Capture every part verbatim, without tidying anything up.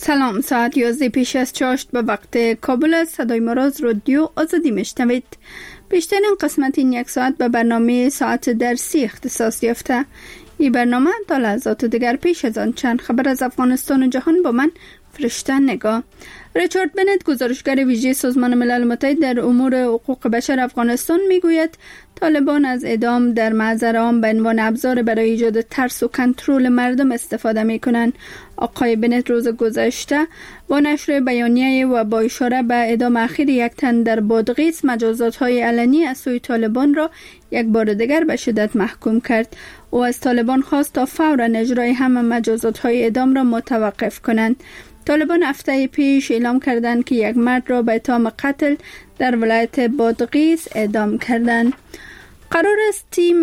سلام، ساعت یازده پیش از چاشت به وقت کابل است. صدای ما را از رادیو آزادی میشنوید. بیشترین قسمت این یک ساعت به برنامه ساعت درسی اختصاص یافته. این برنامه تا لحظات دیگر پیش از آن چند خبر از افغانستان و جهان با من فرشته نگاه. ریچارد بنت، گزارشگر ویژه سازمان ملل متحد در امور حقوق بشر افغانستان، میگوید طالبان از اعدام در محضر عام به عنوان ابزار برای ایجاد ترس و کنترل مردم استفاده میکنند. آقای بنت روز گذشته با نشر بیانیه و با اشاره به اعدام اخیر یک تن در بادغیس مجازات‌های علنی از سوی طالبان را یک بار دیگر به شدت محکوم کرد. او از طالبان خواست تا فوراً اجرای همه مجازات‌های اعدام را متوقف کنند. طالبان هفته پیش اعلام کردند که یک مرد را به اتهام قتل در ولایت بادغیس اعدام کردند. قرار است تیم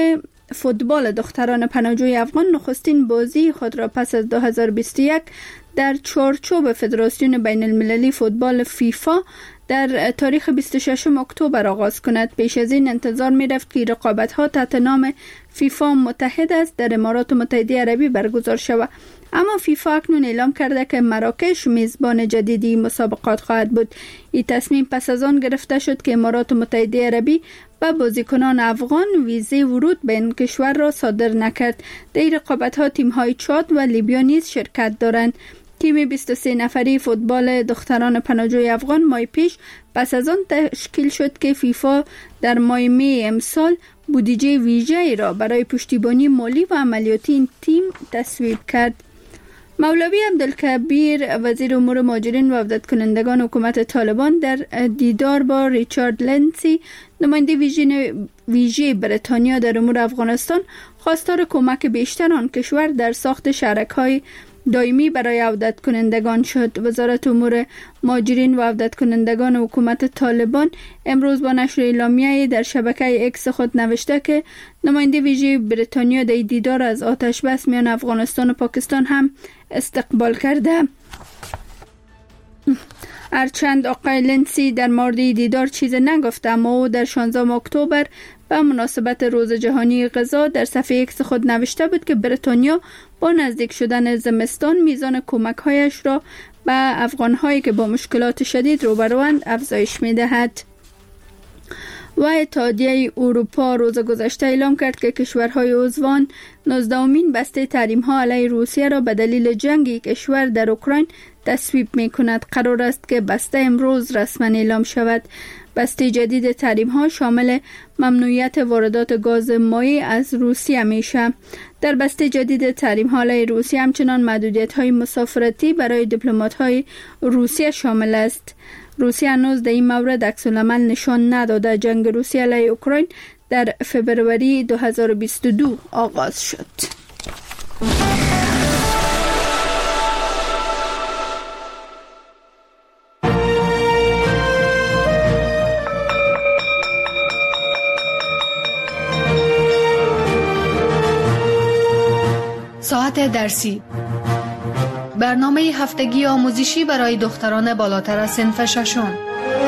فوتبال دختران پناهجوی افغان نخستین بازی خود را پس از دو هزار و بیست و یک در چارچوب فدراسیون بین المللی فوتبال فیفا در تاریخ بیست و ششم اکتبر آغاز کند. پیش از این انتظار می رفت که رقابت‌ها تحت نام فیفا متحد است در امارات متحده عربی برگزار شود، اما فیفا اکنون اعلام کرده که مراکش میزبان جدیدی مسابقات خواهد بود. این تصمیم پس از آن گرفته شد که امارات متحده عربی به بازیکنان افغان ویزه ورود به این کشور را صادر نکرد. در این رقابت‌ها تیم‌های چاد و لیبیا نیز شرکت دارند. تیم بیست و سه نفری فوتبال دختران پناهجوی افغان ماه پیش پس از آن تشکیل شد که فیفا در ماه می امسال بودجه ویژه‌ای را برای پشتیبانی مالی و عملیاتی این تیم تصویب کرد. مولوی عبدالکبیر، وزیر امور مهاجرین و عودت کنندگان حکومت طالبان، در دیدار با ریچارد لنسی، نماینده ویژه بریتانیا در امور افغانستان، خواستار کمک بیشتر آن کشور در ساخت شهرک‌های دائمی برای عودت کنندگان شد. وزارت امور مهاجرین و عودت کنندگان حکومت طالبان امروز با نشر اعلامیه‌ای در شبکه اکس خود نوشته که نماینده ویژه بریتانیا در دیدار از آتش بس میان افغانستان و پاکستان هم استقبال کرده. هرچند آقای لنسی در مورد دیدار چیزی نگفته، اما او در شانزدهم اکتبر به مناسبت روز جهانی غذا در صفحه اکس خود نوشته بود که بریتانیا با نزدیک شدن زمستان میزان کمک‌هایش را به افغان‌هایی که با مشکلات شدید روبروند افزایش می‌دهد. و اتحادیه اروپا روز گذشته اعلام کرد که کشورهای عضوان نوزدهمین بسته تحریم‌ها علیه روسیه را به دلیل جنگ کشور در اوکراین تصویب می‌کند. قرار است که بسته امروز رسما اعلام شود. بسته جدید تحریم‌ها شامل ممنوعیت واردات گاز مایع از روسیه میشه. در بسته جدید تحریم‌ها علیه روسیه همچنان محدودیت‌های مسافرتی برای دیپلمات‌های روسیه شامل است. روسیه هنوز در این مورد عکس‌العمل نشان نداده. جنگ روسیه علیه اوکراین در فبروری دو هزار و بیست و دو آغاز شد. ساعت درسی، برنامه هفتگی آموزشی برای دختران بالاتر از صنف ششم.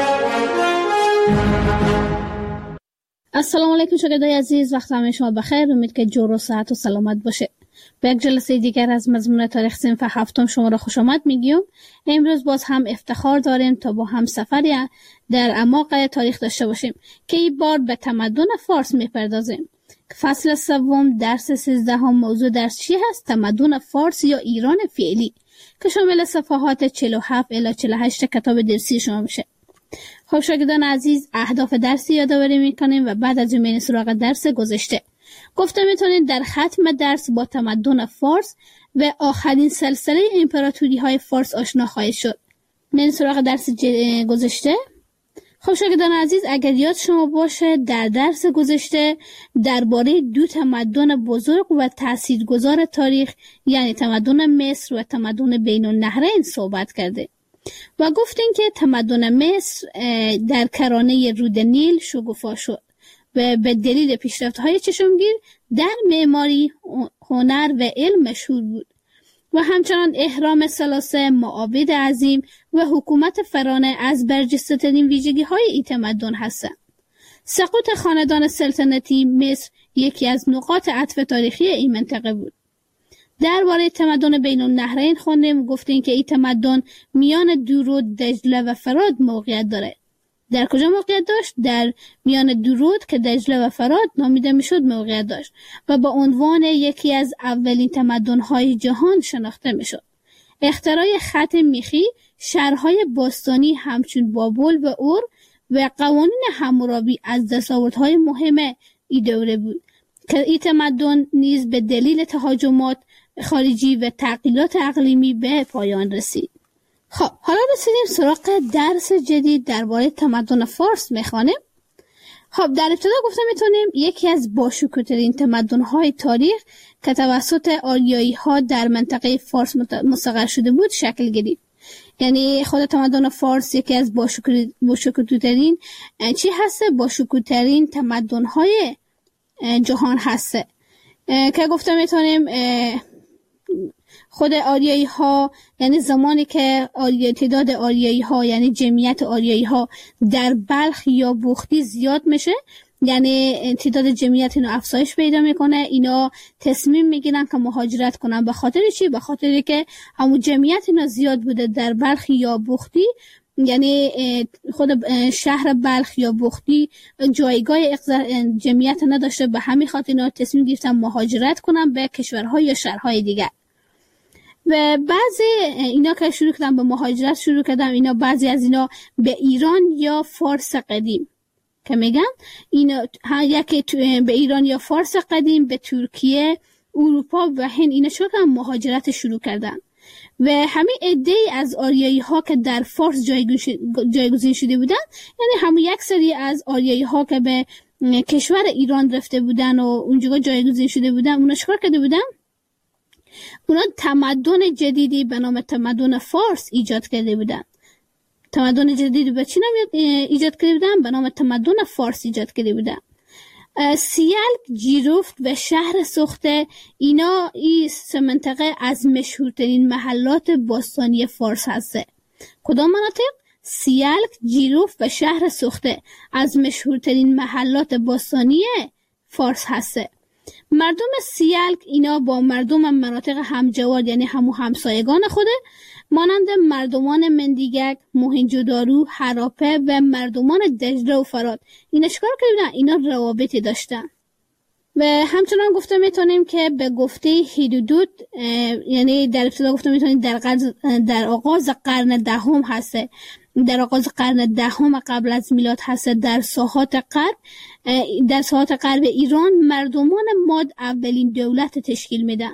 السلام علیکم شاگردای عزیز، وقت همه شما بخیر. امید که جور و صحت و سلامت باشه. به یک جلسه دیگر از مضمون تاریخ صنف هفتم شما را خوش آمد میگیم. امروز باز هم افتخار داریم تا با هم سفری در اعماق تاریخ داشته باشیم که این بار به تمدن فارس میپردازیم. فصل سوم درس سیزدهم موضوع درس چی هست؟ تمدن فارس یا ایران فعلی، که شامل صفحات چهل و هفت الی چهل و هشت کتاب درسی شما میشه. خب شاگردان عزیز، اهداف درسی یادآوری میکنیم و بعد از اون میریم سراغ درس گذشته. گفته میتونید در ختم درس با تمدن فارس و آخرین سلسله امپراتوری های فارس آشنا خواهید شد. میریم سراغ درس گذشته. خب شاگردان عزیز، اگر یاد شما باشه در درس گذشته درباره دو تمدن بزرگ و تاثیرگذار تاریخ، یعنی تمدن مصر و تمدن بین النهرین صحبت کرده و گفتیم که تمدن مصر در کرانه رود نیل شکوفا شد و به دلیل پیشرفت‌های چشمگیر در معماری، هنر و علم مشهور بود و همچنان اهرام ثلاثه، معابد عظیم و حکومت فرانه از برجسته‌ترین ویژگی‌های این تمدن هستند. سقوط خاندان سلطنتی مصر یکی از نقاط عطف تاریخی این منطقه بود. درباره تمدن بین النهرین خوندیم، گفتیم که این تمدن میان درود، دجله و فرات موقعیت داره. در کجا موقعیت داشت؟ در میان درود که دجله و فرات نامیده میشد موقعیت داشت و به عنوان یکی از اولین تمدن‌های جهان شناخته میشد. اختراع خط میخی، شهرهای باستانی همچون بابل و اور و قوانین حمورابی از دستاوردهای مهم این دوره بود که این تمدن نیز به دلیل تهاجمات خارجی و تغییرات اقلیمی به پایان رسید. خب حالا رسیدیم سراغ درس جدید درباره تمدن فارس میخوانیم. خب در ابتدا گفتم میتونیم یکی از باشکوه‌ترین تمدن‌های تاریخ که توسط آریایی‌ها در منطقه فارس مستقر شده بود شکل گرفت. یعنی خود تمدن فارس یکی از باشکوه‌ترین چی هسته؟ باشکوه‌ترین تمدن‌های جهان هسته که گفتم میتونیم خود آریایی ها، یعنی زمانی که آری... تعداد آریایی ها یعنی جمعیت آریایی ها در بلخ یا بختی زیاد میشه، یعنی تعداد جمعیت اینو افزایش پیدا میکنه، اینا تصمیم میگیرن که مهاجرت کنن. به خاطر چی؟ به خاطری که همون جمعیت اینا زیاد بوده در بلخ یا بختی، یعنی خود شهر بلخ یا بختی جایگاه جمعیت نداشته، به همین خاطر اینا تصمیم گرفتن مهاجرت کنن به کشورهای یا شهرهای دیگر. و بعضی اینا که شروع کردن به مهاجرت شروع کردن، اینا بعضی از اینا به ایران یا فارس قدیم که میگن اینا یکی به ایران یا فارس قدیم، به ترکیه، اروپا و هند اینا شروع کردن مهاجرت شروع کردن. و همین عده‌ای از آریایی ها که در فارس جایگزین شده بودن، یعنی همون یک سری از آریایی ها که به کشور ایران رفته بودن و اونجا جایگزین شده بودن، اونا چیکار کرده بودن؟ اونا تمدن جدیدی به نام تمدن فارس ایجاد کرده بودن. تمدن جدیدی به چی نام ایجاد کرده بودن؟ به نام تمدن فارس ایجاد کرده بودن. سیلک، جیرفت و شهر سخته، اینا این سه منطقه از مشهورترین محلات باستانی فارس هسته. کدام مناطق؟ سیلک، جیرفت و شهر سخته از مشهورترین محلات باستانی فارس هسته. مردم سیلک اینا با مردم مناطق همجوار یعنی همو همسایگان خوده، مانند مردمان مندیگک، موهنجودارو، هراپه و مردمان دجله و فرات، اینا چیکار کردن؟ اینا روابطی داشتن. و همچنان گفته میتونیم که به گفته هیرودوت، یعنی در ابتدا گفته میتونیم در, در آغاز قرن دهم هسته، در آغاز قرن دهم قبل از میلاد هسته، در ساحات غرب در ساحات غرب ایران مردمان ماد اولین دولت تشکیل میدن.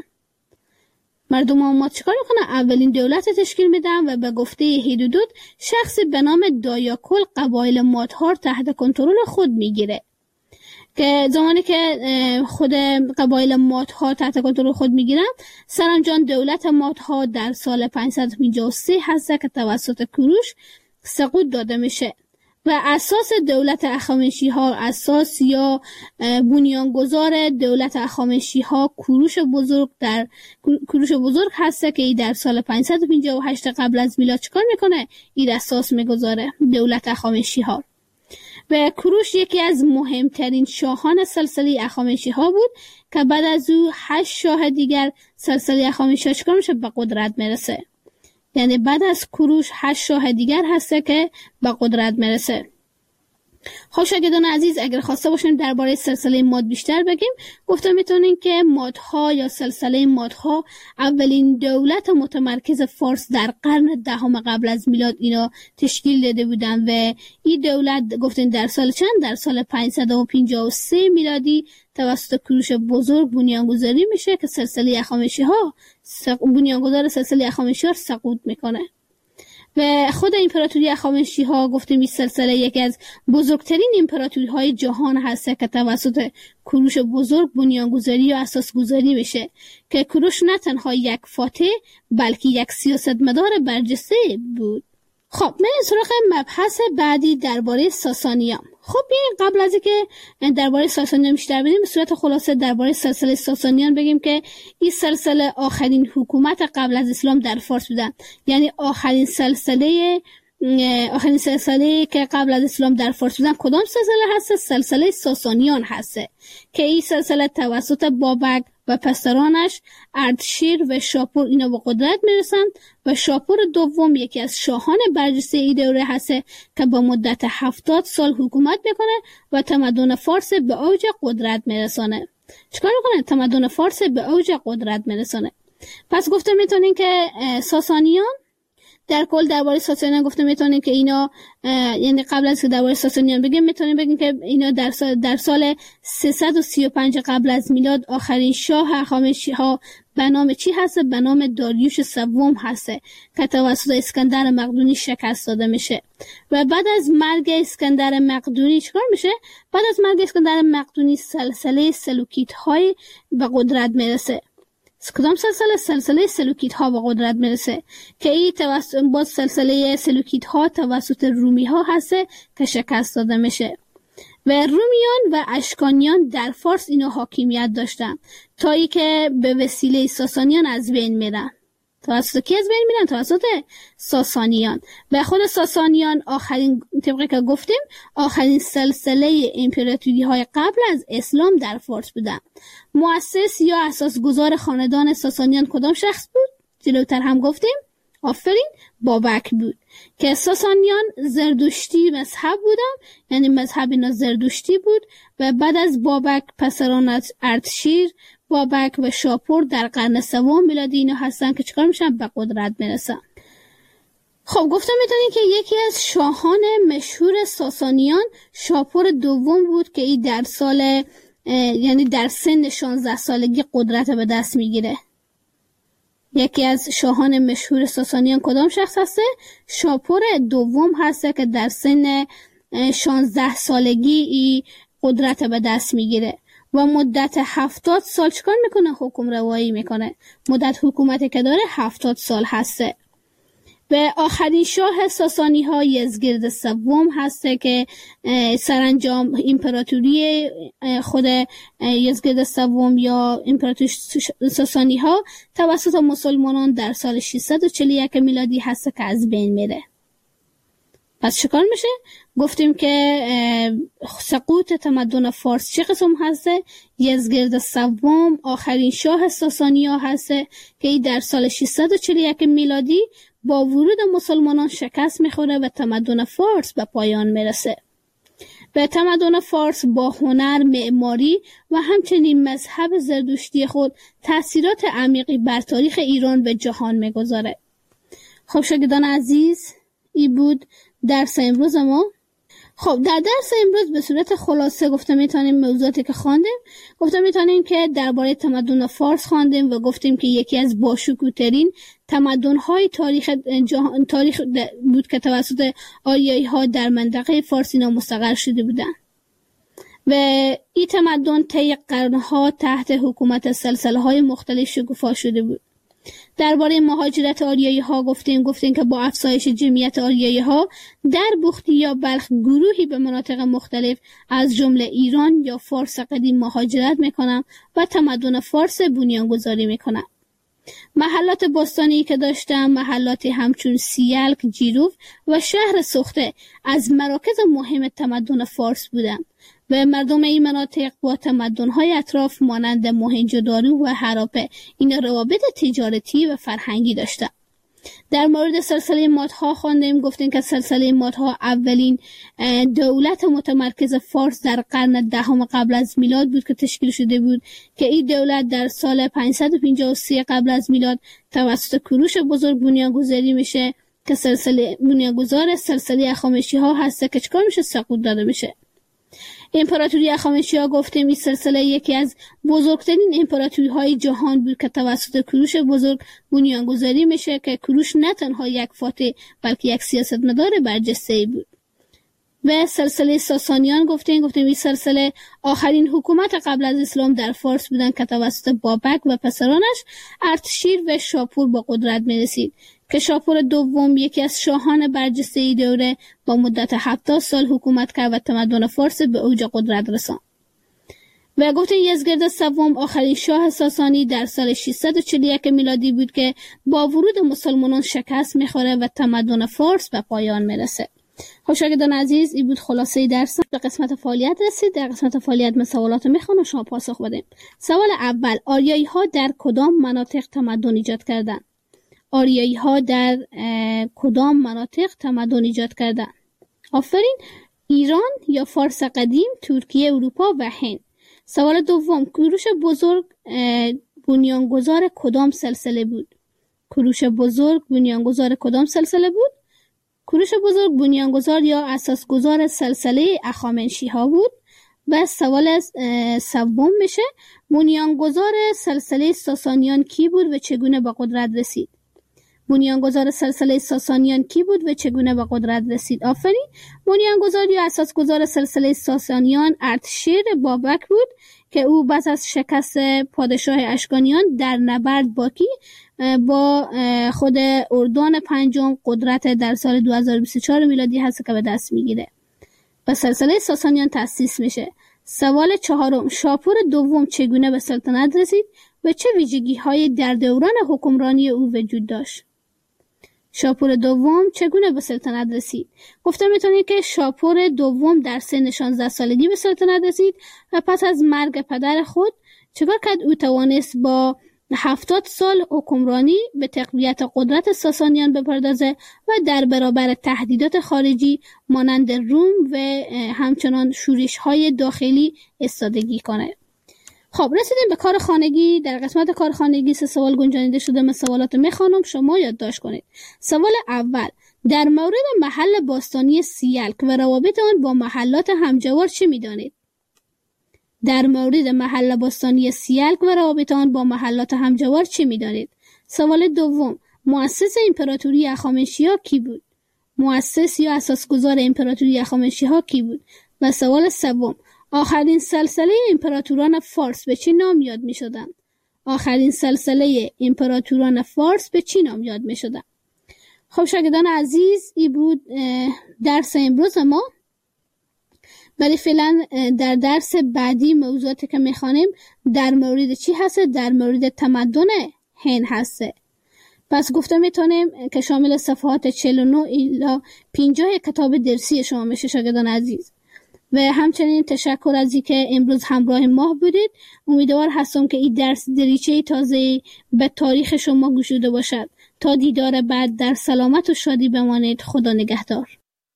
مردمان ماد چیکار میکنن؟ اولین دولت تشکیل میدن و به گفته هیرودوت شخصی به نام دایاکل قبایل مادها تحت کنترل خود میگیره، که زمانی که خود قبایل مادها تحت کنترل خود میگیرن، سرانجام دولت مادها در سال پانصد و پنجاه و سه هسته که توسط کوروش سقوط داده میشه و اساس دولت اخامنشی ها، اساس یا بنیانگذار دولت اخامنشی ها کوروش بزرگ در کوروش بزرگ هسته که در سال پانصد و پنجاه و هشت قبل از میلاد چیکار میکنه؟ این اساس میگذاره دولت اخامنشی ها. و کوروش یکی از مهمترین شاهان سلسله اخامنشی ها بود که بعد از او هشت شاه دیگر سلسله اخامنشی ها چیکار میشه؟ به قدرت میرسه. یعنی بعد از کوروش هشت شاه دیگر هسته که به قدرت میرسه. خب شاگردان عزیز، اگر خواسته باشیم درباره سلسله ماد بیشتر بگیم، گفته میتونیم که مادها یا سلسله مادها اولین دولت متمرکز فارس در قرن دهم قبل از میلاد اینا تشکیل داده بودن و این دولت گفتیم در سال چند؟ در سال پانصد و پنجاه و سه میلادی توسط کوروش بزرگ بنیانگذاری میشه که سلسله اخامنشی ها سق... بنیانگذار سلسله اخامنشی ها سقوط میکنه. و خود امپراتوری اخامنشی ها گفتیم این سلسله یکی از بزرگترین امپراتوری های جهان هسته که توسط کوروش بزرگ بنیانگذاری و اساسگذاری میشه که کوروش نه تنها یک فاتح بلکه یک سیاستمدار برجسته بود. خب من سراغ مبحث بعدی درباره ساسانیان. خب بیاین قبل از اینکه درباره ساسانیان بیشتر بدیم، به صورت خلاصه درباره سلسله ساسانیان بگیم که این سلسله آخرین حکومت قبل از اسلام در فارس بودن، یعنی آخرین سلسله آخرین سلسله که قبل از اسلام در فارس بودن کدام سلسله هست؟ سلسله ساسانیان هست که این سلسله توسط بابک و پسرانش اردشیر و شاپور اینا به قدرت میرسند و شاپور دوم یکی از شاهان برجسته این دوره هست که با مدت هفتاد سال حکومت میکنه و تمدن فارس به اوج قدرت میرسانه. چیکار میکنه؟ تمدن فارس به اوج قدرت میرسانه. پس گفته میتونین که ساسانیان در کل درباره ساسانیان گفته میتونیم که اینا یعنی قبل از که درباره ساسانیان بگیم میتونیم بگیم که اینا در سال در سال سیصد و سی و پنج قبل از میلاد آخرین شاه هخامنشی ها به نام چی هست؟ به نام داریوش سوم هست که توسط اسکندر مقدونی شکست داده میشه و بعد از مرگ اسکندر مقدونی چیکار میشه؟ بعد از مرگ اسکندر مقدونی سلسله سلوکیت های به قدرت میرسه. کدام سلسله؟ سلسله سلوکیت ها به قدرت میرسه که این توسط باز سلسله سلوکیت ها توسط رومی ها هست که شکست داده میشه و رومیان و اشکانیان در فارس اینو حاکمیت داشتن تا ای که به وسیله ساسانیان از بین میرن. توسط کی از بین میرن؟ توسط ساسانیان. و خود ساسانیان آخرین طبقه که گفتیم آخرین سلسله امپراتوری های قبل از اسلام در فارس بودن. مؤسس یا اساسگذار خاندان ساسانیان کدام شخص بود؟ جلوتر هم گفتیم آفرین بابک بود که ساسانیان زردشتی مذهب بودن، یعنی مذهب اینا زردشتی بود و بعد از بابک پسران اردشیر، بابک و شاپور در قرن سوم میلادی اینا هستن که چیکار میشن؟ به قدرت میرسن. خب گفتم میتونین که یکی از شاهان مشهور ساسانیان شاپور دوم بود که این در سال یعنی در سن شانزده سالگی قدرت به دست میگیره. یکی از شاهان مشهور ساسانیان کدام شخص هسته؟ شاپور دوم هسته که در سن شانزده سالگی ای قدرت به دست میگیره و مدت هفتاد سال چکار میکنه؟ حکم روایی میکنه. مدت حکومتی که داره هفتاد سال هسته. و آخرین شاه ساسانی ها یزگرد سوم هسته که سرانجام امپراتوری خود یزگرد سوم یا امپراتوری ساسانی ها توسط مسلمانان در سال ششصد و چهل و یک میلادی هسته که از بین میره. پس چکار میشه؟ گفتیم که سقوط تمدن فارس چه قسم هسته؟ یزگرد سوم آخرین شاه ساسانی ها هسته که ای در سال ششصد و چهل و یک میلادی با ورود مسلمانان شکست میخوره و تمدن فارس به پایان میرسه. و تمدن فارس با هنر، معماری و همچنین مذهب زردشتی خود تأثیرات عمیقی بر تاریخ ایران و جهان میگذاره. خب شاگردان عزیز، این بود درس امروز ما. خب در درس امروز به صورت خلاصه گفتم میتونیم موضوعاتی که خواندیم گفتم میتونیم که درباره تمدن فارس خواندیم و گفتیم که یکی از باشکوه‌ترین تمدن‌های تاریخ جهان تاریخ بود که توسط آریایی‌ها در منطقه فارس اینا مستقر شده بودند و این تمدن طی قرن‌ها تحت حکومت سلسله‌های مختلف شکوفا شده بود. درباره مهاجرت آریایی‌ها گفتیم گفتیم که با افزایش جمعیت آریایی‌ها در بختی یا بلخ گروهی به مناطق مختلف از جمله ایران یا فارس قدیم مهاجرت میکنن و تمدن فارس بنیانگذاری میکنن. محلات باستانی که داشتن محلاتی همچون سیلک، جیروف و شهر سخته از مراکز مهم تمدن فارس بودند و مردم این مناطق با تمدن‌های اطراف مانند موهنجودارو و هراپه اینا روابط تجارتی و فرهنگی داشتند. در مورد سلسله مادها خواندیم گفتیم که سلسله مادها اولین دولت متمرکز فارس در قرن دهم قبل از میلاد بود که تشکیل شده بود که این دولت در سال پانصد و پنجاه و سه قبل از میلاد توسط کوروش بزرگ بنیانگذاری میشه که سلسله بنیانگذار سلسله هخامنشی ها هست که چکار میشه؟ سقوط داده میشه. امپراتوری هخامنشی ها گفتیم این سلسله یکی از بزرگترین امپراتوری های جهان بود که توسط کوروش بزرگ بنیانگذاری میشه که کوروش نه تنها یک فاتح بلکه یک سیاستمدار برجسته بود. و سلسله ساسانیان گفتیم گفتیم این سلسله آخرین حکومت قبل از اسلام در فارس بودن که توسط بابک و پسرانش اردشیر و شاپور با قدرت میرسید که شاپور دوم یکی از شاهان برجسته ای دوره با مدت هفتاد سال حکومت کرد و تمدن فارس به اوج قدرت رساند. و گفتیم یزدگرد سوم آخرین شاه ساسانی در سال ششصد و چهل و یک میلادی بود که با ورود مسلمانان شکست میخوره و تمدن فارس به پایان میرسه. خب شاگردان عزیز، این بود خلاصه درس. به قسمت فعالیت رسید. در قسمت فعالیت من سوالات میخوام و شما پاسخ بدیم. سوال اول، آریایی ها در کدام مناطق تمدن ایجاد کردن؟ آریایی ها در کدام مناطق تمدن ایجاد کردن؟ آفرین. ایران یا فارس قدیم، ترکیه، اروپا و هند. سوال دوم، کوروش بزرگ بنیانگذار کدام سلسله بود؟ کوروش بزرگ بنیانگذار کدام سلسله بود؟ کوروش بزرگ بنیانگذار یا اساسگذار سلسله اخامنشی‌ها بود. و سوال سوم میشه بنیانگذار سلسله ساسانیان کی بود و چگونه به قدرت رسید؟ بنیانگذار سلسله ساسانیان کی بود و چگونه به قدرت رسید؟ آفرین. بنیانگذار یا اساسگذار سلسله ساسانیان اردشیر بابک بود که او بعد از شکست پادشاه اشکانیان در نبرد با کی با خود اردوان پنجم قدرت در سال دو هزار و بیست و چهار میلادی هست که به دست میگیره و سلسله ساسانیان تأسیس میشه. سوال چهارم، شاپور دوم چگونه به سلطنت رسید و چه ویژگی های در دوران حکمرانی او وجود داشت؟ شاپور دوم چگونه به سلطنت رسید؟ گفته میتونید که شاپور دوم در سن شانزده سالگی به سلطنت رسید و پس از مرگ پدر خود چکار کرد؟ او توانست با هفتاد سال حکمرانی به تقویت قدرت ساسانیان بپردازه و در برابر تهدیدات خارجی مانند روم و همچنان شورش های داخلی ایستادگی کنه. خب رسیدیم به کار خانگی. در قسمت کار خانگی سه سوال گنجانیده شده. من سوالات میخوانم، شما یادداشت کنید. سوال اول، در مورد محل باستانی سیلک و روابط آن با محلات همجوار چه میدانید؟ در مورد محل باستانی سیلک و روابط آن با محلات همجوار چه میدانید؟ سوال دوم، مؤسس امپراتوری هخامنشی‌ها کی بود؟ مؤسس یا اساسگذار امپراتوری هخامنشی‌ها کی بود؟ و سوال سوم، آخرین سلسله امپراتوران فارس به چه نام یاد می شدن؟ آخرین سلسله امپراتوران فارس به چه نام یاد می شدن؟ خب شاگردان عزیز، این بود درس امروز ما. ولی فعلا در درس بعدی موضوعاتی که می خوانیم در مورد چی هست؟ در مورد تمدن هند هسته. پس گفته میتونیم که شامل صفحات چهل و نه الی پنجاه کتاب درسی شما میشه شاگردان عزیز. و همچنین تشکر از اینکه امروز همراه ما بودید. امیدوار هستم که این درس دریچه تازه به تاریخ شما گشوده باشد. تا دیدار بعد در سلامت و شادی بمانید. خدا نگهدار.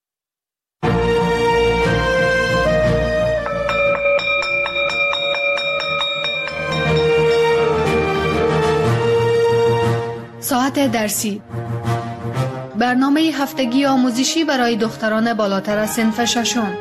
ساعت درسی، برنامه هفتگی آموزشی برای دختران بالاتر از صنف ششم.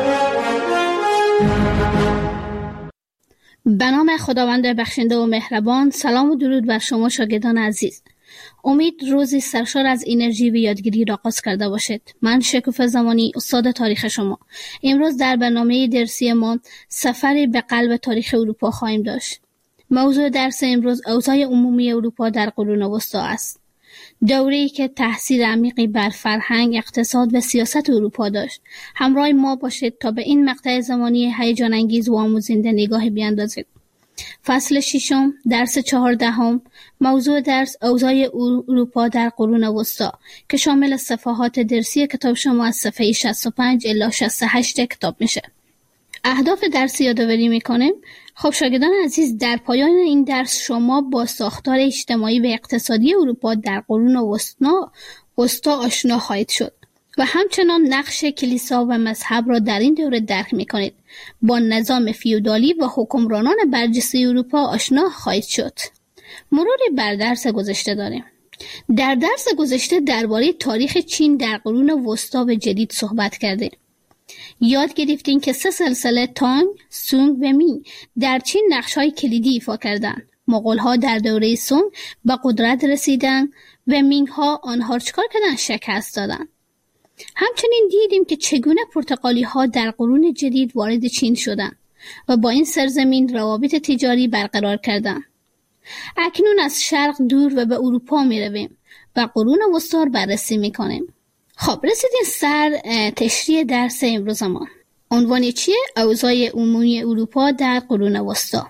به نام خداوند بخشنده و مهربان. سلام و درود بر شما شاگردان عزیز. امید روزی سرشار از انرژی و یادگیری را آغاز کرده باشید. من شکوفه زمانی، استاد تاریخ شما. امروز در برنامه درسی ما سفری به قلب تاریخ اروپا خواهیم داشت. موضوع درس امروز اوضاع عمومی اروپا در قرون وسطی است. دوره‌ای که تأثیر عمیقی بر فرهنگ، اقتصاد و سیاست اروپا داشت. همراه ما باشید تا به این مقطع زمانی هیجان انگیز و آموزنده نگاهی بیاندازید. فصل ششم، درس چهاردهم. موضوع درس اوضاع اروپا در قرون وسطی که شامل صفحات درسی کتاب شما از صفحه شصت و پنج الی شصت و هشت کتاب میشه. اهداف درس یادآوری میکنیم. خب شاگردان عزیز، در پایان این درس شما با ساختار اجتماعی و اقتصادی اروپا در قرون وسطی آشنا خواهید شد و همچنان نقش کلیسا و مذهب را در این دوره درک میکنید. با نظام فیودالی و حکمرانان برجسته اروپا آشنا خواهید شد. مروری بر درس گذشته داریم. در درس گذشته درباره تاریخ چین در قرون وسطی و جدید صحبت کردیم. یاد گرفتین که سه سلسله تانگ، سونگ و مینگ در چین نقش‌های کلیدی ایفا کردند. مغول‌ها در دوره سونگ به قدرت رسیدند و مینگ‌ها آنها را چکار کردند؟ شکست دادند. همچنین دیدیم که چگونه پرتغالی‌ها در قرون جدید وارد چین شدند و با این سرزمین روابط تجاری برقرار کردند. اکنون از شرق دور و به اروپا می‌رویم و قرون وسطی را بررسی می‌کنیم. خب رسیدیم سر تشریح درس امروز ما. عنوان چیه؟ اوضاع عمومی اروپا در قرون وسطا.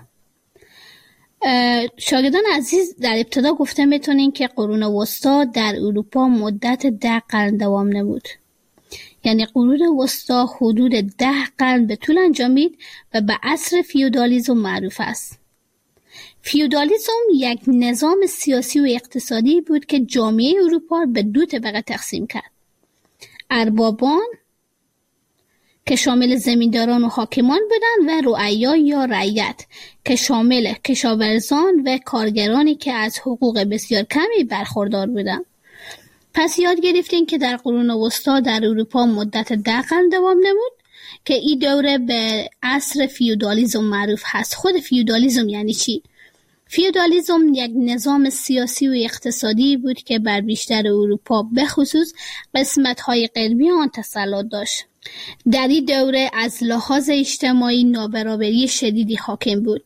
شاگردان عزیز، در ابتدا گفته میتونین که قرون وسطا در اروپا مدت ده قرن دوام نمود. یعنی قرون وسطا حدود ده قرن به طول انجامید و به عصر فیودالیسم معروف است. فیودالیسم یک نظام سیاسی و اقتصادی بود که جامعه اروپا به دو طبقه تقسیم کرد: اربابان که شامل زمینداران و حاکمان بودند و رعایا یا رعیت که شامل کشاورزان و کارگرانی که از حقوق بسیار کمی برخوردار بودند. پس یاد گرفتین که در قرون وسطا در اروپا مدت ده قرن دوام نمود که این دوره به عصر فیودالیسم معروف هست. خود فیودالیسم یعنی چی؟ فیودالیسم یک نظام سیاسی و اقتصادی بود که بر بیشتر اروپا به خصوص قسمت‌های غربی آن تسلط داشت. در این دوره از لحاظ اجتماعی نابرابری شدیدی حاکم بود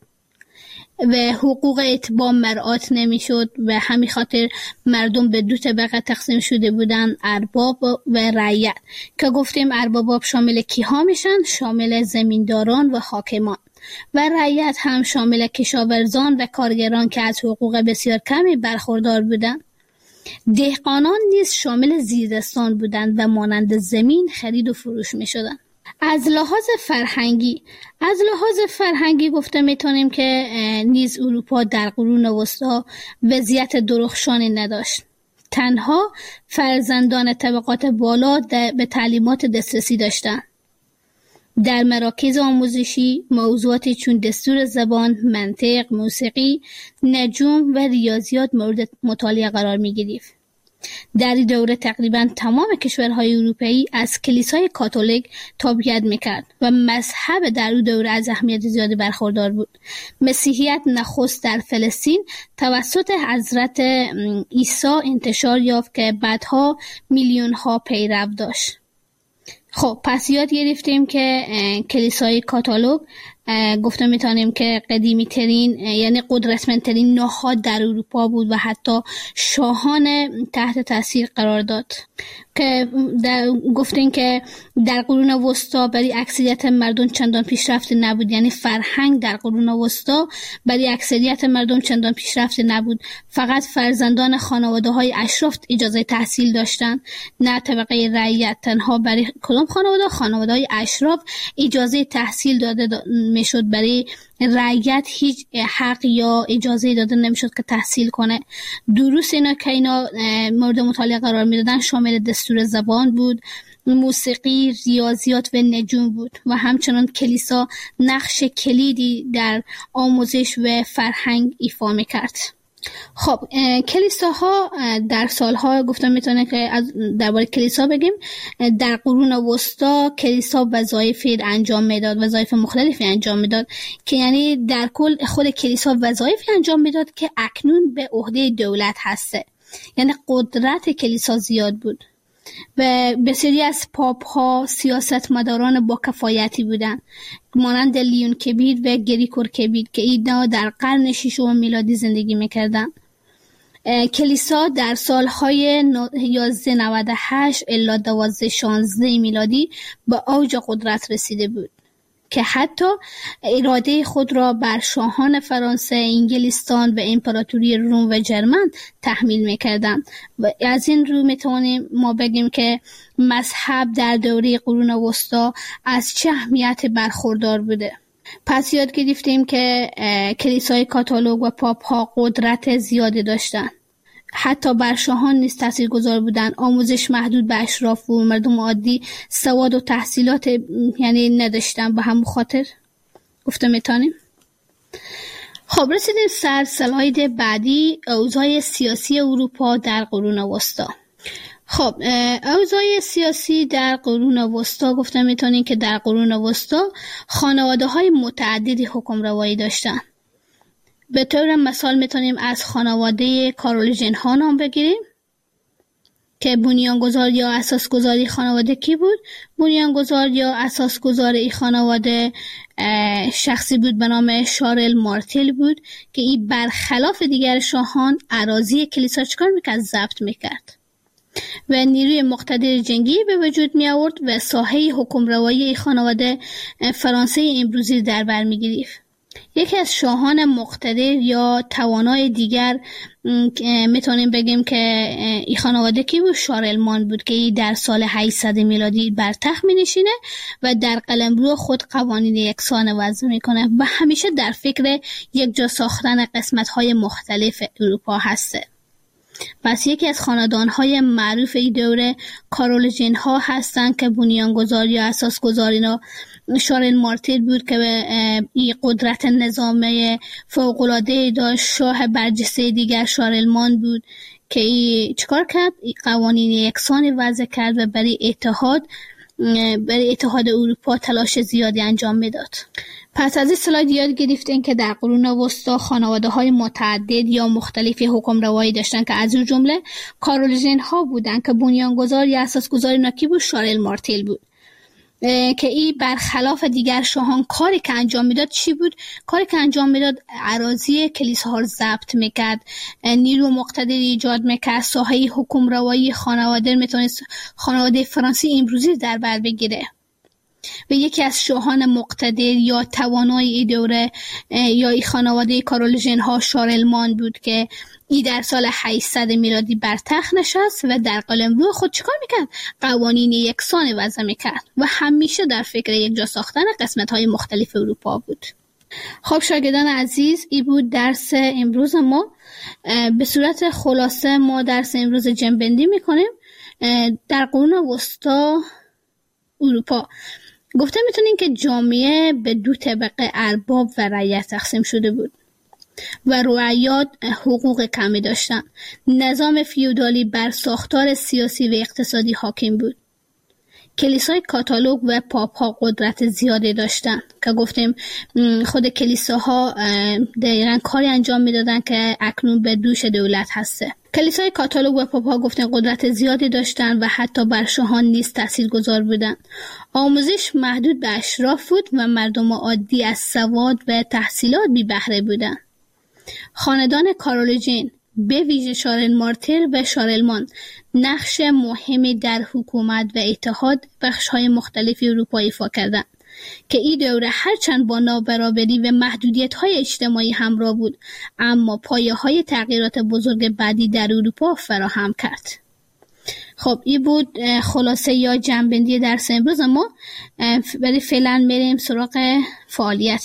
و حقوق اتباع مراعات نمیشد و همین خاطر مردم به دو طبقه تقسیم شده بودند: ارباب و رعیت که گفتیم ارباب شامل کیها میشن؟ شامل زمینداران و حاکمان، و رعیت هم شامل کشاورزان و کارگران که از حقوق بسیار کمی برخوردار بودند. دهقانان نیز شامل زیردستان بودند و مانند زمین خرید و فروش می شدند. از لحاظ فرهنگی از لحاظ فرهنگی گفته میتونیم که نیز اروپا در قرون وسطا وضعیت درخشانی نداشت. تنها فرزندان طبقات بالا به تعلیمات دسترسی داشتند. در مراکز آموزشی موضوعاتی چون دستور زبان، منطق، موسیقی، نجوم و ریاضیات مورد مطالعه قرار می گرفت. در این دوره تقریبا تمام کشورهای اروپایی از کلیسای کاتولیک تابعیت میکرد و مذهب در اون دوره از اهمیت زیادی برخوردار بود. مسیحیت نخست در فلسطین توسط حضرت عیسی انتشار یافت که بعدها میلیون ها پیرو داشت. خب پس یاد گرفتیم که کلیسای کاتولیک گفته میتونیم که قدیمی ترین یعنی قدرتمندترین نهاد در اروپا بود و حتی شاهان تحت تاثیر قرار داد. که گفتیم که در قرون وسطا برای اکثریت مردم چندان پیشرفته نبود، یعنی فرهنگ در قرون وسطا برای اکثریت مردم چندان پیشرفته نبود. فقط فرزندان خانواده های اشراف اجازه تحصیل داشتند، نه طبقه رعیت. تنها برای کدام خانواده؟ خانواده های اشراف اجازه تحصیل داده دا میشد. برای رعیت هیچ حق یا اجازه داده نمیشد که تحصیل کنه. دروس اینا که اینا مورد مطالعه قرار میدادن شامل دستور زبان بود، موسیقی، ریاضیات و نجوم بود و همچنان کلیسا نقش کلیدی در آموزش و فرهنگ ایفا میکرد. خب کلیساها در سالها گفتم میتونه که از درباره کلیسا بگیم. در قرون وسطا کلیسا وظایفی انجام میداد، وظایف مختلفی انجام میداد که یعنی در کل خود کلیسا وظایفی انجام میداد که اکنون به عهده دولت هسته. یعنی قدرت کلیسا زیاد بود و بسیاری از پاپ ها سیاستمداران با کفایتی بودند، مانند لیون کبیر و گریگور کبیر که اینا در قرن ششم میلادی زندگی میکردند. کلیسا در سالهای یازده نود و هشت الی دوازده شانزده میلادی به اوج قدرت رسیده بود که حتی اراده خود را بر شاهان فرانسه، انگلستان و امپراتوری روم و جرمن تحمیل می‌کردند و از این رو میتونیم ما بگیم که مذهب در دوره قرون وسطا از چه اهمیت برخوردار بوده. پس یاد گرفتیم که کلیسای کاتولیک و پاپ ها قدرت زیادی داشتند، حتی بر شاهان نیز تاثیرگذار بودند. آموزش محدود به اشراف و مردم عادی سواد و تحصیلات یعنی نداشتن. به همون خاطر گفته میتونیم. خب رسیدیم سر سلاید بعدی، اوضاع سیاسی اروپا در قرون وسطا. خب اوضاع سیاسی در قرون وسطا گفته میتونیم که در قرون وسطا خانواده های متعددی حکم روایی داشتن. به طور مثال میتونیم از خانواده کارولینژن ها نام بگیریم که بنیانگذار یا اساسگذاری خانواده کی بود؟ بنیانگذار یا اساسگذار این خانواده شخصی بود به نام شارل مارتل بود که این برخلاف دیگر شاهان اراضی کلیسا چکار میکرد؟ ضبط میکرد. و نیروی مقتدر جنگی به وجود می آورد و ساحه حکمروایی خانواده فرانسه امروزی در بر می گرفت. یکی از شاهان مقتدر یا توانای دیگر میتونیم بگیم که این خانواده کی بود؟ شارلمان بود که در سال هشتصد میلادی بر تخت می نشینه و در قلمرو خود قوانین یکسان وضع میکنه و همیشه در فکر یک جا ساختن قسمت‌های مختلف اروپا هسته. پس یکی از خاندان‌های معروف این دوره کارولوژین ها هستند که بنیانگذار یا اساسگذار اینا شارل مارتل بود که این قدرت نظامی فوق‌العاده داشت. شاه برجسته دیگر شارلمان بود که ای چیکار کرد؟ ای قوانین یکسان وضع کرد و برای اتحاد برای اتحاد اروپا تلاش زیادی انجام میداد. پس از این سلاید یاد گرفتین که در قرون وسطا خانواده های متعدد یا مختلفی حکم روایی داشتن که از اون جمله کارولوژین ها بودن که بنیانگذار یا اساسگذار اینا کی بود؟ شارل مارتل بود که این برخلاف دیگر شاهان کاری که انجام میداد چی بود؟ کاری که انجام میداد اراضی کلیساها رو ضبط میکرد، نیرو مقتدر ایجاد میکرد، ساحه حکم روایی خانواده میتونست خانواده فرانسه امروزی در بر بگیره. و یکی از شاهان مقتدر یا توانای ای دوره یا ای خانواده کارولوژین ها شارلمان بود که ای در سال هشتصد میلادی بر تخت نشست و در قلمرو خود چیکار میکرد؟ قوانین یکسان وضع میکرد و همیشه در فکر یک جا ساختن قسمت های مختلف اروپا بود. خب شاگردان عزیز، ای بود درس امروز ما. به صورت خلاصه ما درس امروز جنبندی میکنیم. در قرون وسطا اروپا گفته میتونین که جامعه به دو طبقه ارباب و رعیت تقسیم شده بود و رعیات حقوق کمی داشتن. نظام فیودالی بر ساختار سیاسی و اقتصادی حاکم بود. کلیسای کاتولیک و پاپ ها قدرت زیادی داشتن که گفتیم خود کلیساها دقیقاً کاری انجام میدادن که اکنون به دوش دولت هسته. کلیسای کاتولیک و پاپ ها گفتیم قدرت زیادی داشتن و حتی بر شاهان نیز تاثیرگذار بودن. آموزش محدود به اشراف بود و مردم عادی از سواد و تحصیلات بی بهره بودن. خاندان کارولوژین به ویژه شارل مارتل و شارلمان نقش مهمی در حکومت و اتحاد بخش‌های مختلف اروپا ایفا کردند که این دوره هرچند با نابرابری و محدودیت‌های اجتماعی همراه بود، اما پایه‌های تغییرات بزرگ بعدی در اروپا فراهم کرد. خب این بود خلاصه یا جنبندی درس امروز ما. برای فعلا بریم سراغ فعالیت.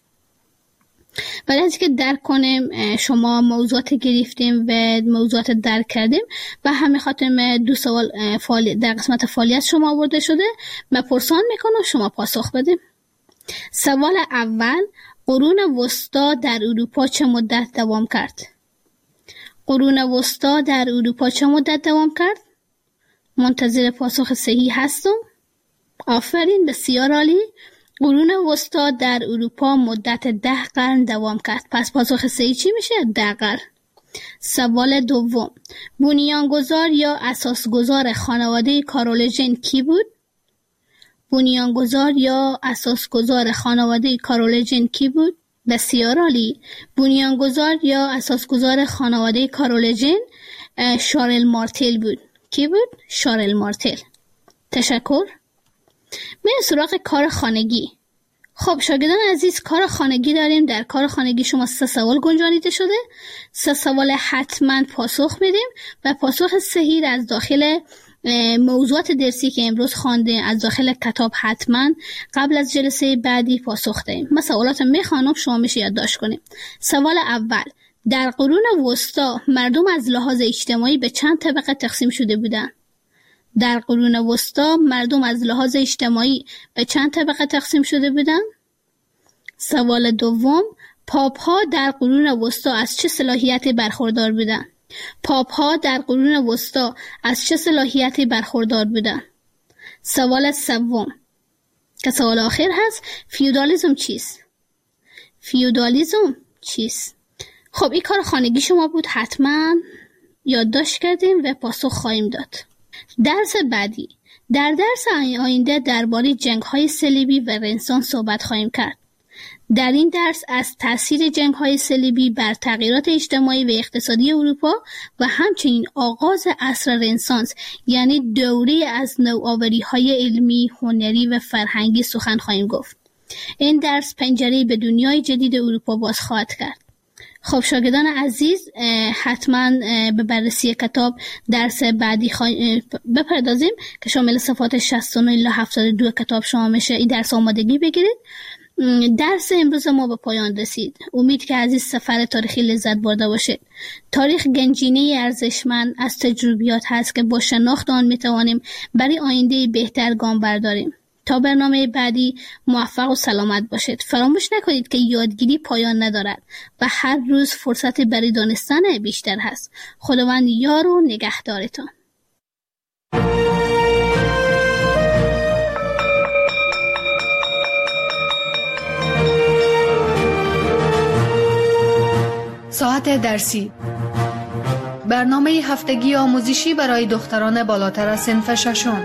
بعد از که درک کنیم شما موضوعات گرفتیم و موضوعات درک کردیم و همه خاطر دو سوال در قسمت فعالیت شما آورده شده و پرسان میکنم شما پاسخ بدیم. سوال اول، قرون وسطا در اروپا چه مدت دوام کرد؟ قرون وسطا در اروپا چه مدت دوام کرد؟ منتظر پاسخ صحیح هستم. آفرین، بسیار عالی. قرون وسطا در اروپا مدت ده قرن دوام کرد. پس پاسخ صحیح چی میشه؟ ده قرن. سوال دوم، بنیانگذار یا اساسگذار خانواده کارولوژین کی بود؟ بنیانگذار یا اساسگذار خانواده کارولوژین کی بود؟ بسیار عالی. بنیانگذار یا اساسگذار خانواده کارولوژین شارل مارتل بود. کی بود؟ شارل مارتل. تشکر. میریم سراغ کار خانگی. خب شاگردان عزیز، کار خانگی داریم. در کار خانگی شما سه سوال گنجانیده شده. سه سوال حتما پاسخ میدیم و پاسخ صحیح از داخل موضوعات درسی که امروز خواندیم از داخل کتاب حتما قبل از جلسه بعدی پاسخ دهیم. من سوالات میخوانم، شما میشه یادداشت کنیم. سوال اول، در قرون وسطا مردم از لحاظ اجتماعی به چند طبقه تقسیم شده بودند؟ در قرون وسطا مردم از لحاظ اجتماعی به چند طبقه تقسیم شده بودند؟ سوال دوم، پاپ ها در قرون وسطا از چه صلاحیتی برخوردار بودند؟ پاپ ها در قرون وسطا از چه صلاحیتی برخوردار بودند؟ سوال سوم که سوال آخر هست، فیودالیسم چیست؟ فیودالیسم چیست؟ خب این کار خانگی شما بود، حتما یادداشت کردیم و پاسخ خواهیم داد. درس بعدی، در درس آینده درباره جنگ‌های صلیبی و رنسانس صحبت خواهیم کرد. در این درس از تاثیر جنگ‌های صلیبی بر تغییرات اجتماعی و اقتصادی اروپا و همچنین آغاز عصر رنسانس یعنی دوره از نوآوری‌های علمی، هنری و فرهنگی سخن خواهیم گفت. این درس پنجره به دنیای جدید اروپا باز خواهد کرد. خب شاگردان عزیز، حتما به بررسی کتاب درس بعدی بپردازیم که شامل صفحات شصت و نه الی هفتاد و دو کتاب شما میشه. این درس آمادگی بگیرید. درس امروز ما به پایان رسید. امید که از این سفر تاریخی لذت برده باشید. تاریخ گنجینه ارزشمند از تجربیات هست که با شناخت آن میتوانیم برای آینده بهتر گام برداریم. تا برنامه بعدی موفق و سلامت باشید. فراموش نکنید که یادگیری پایان ندارد و هر روز فرصت برای دانستن بیشتر هست. خداوند یار و نگهدارتان. ساعت درسی، برنامه هفتگی آموزشی برای دختران بالاتر از صنف ششم.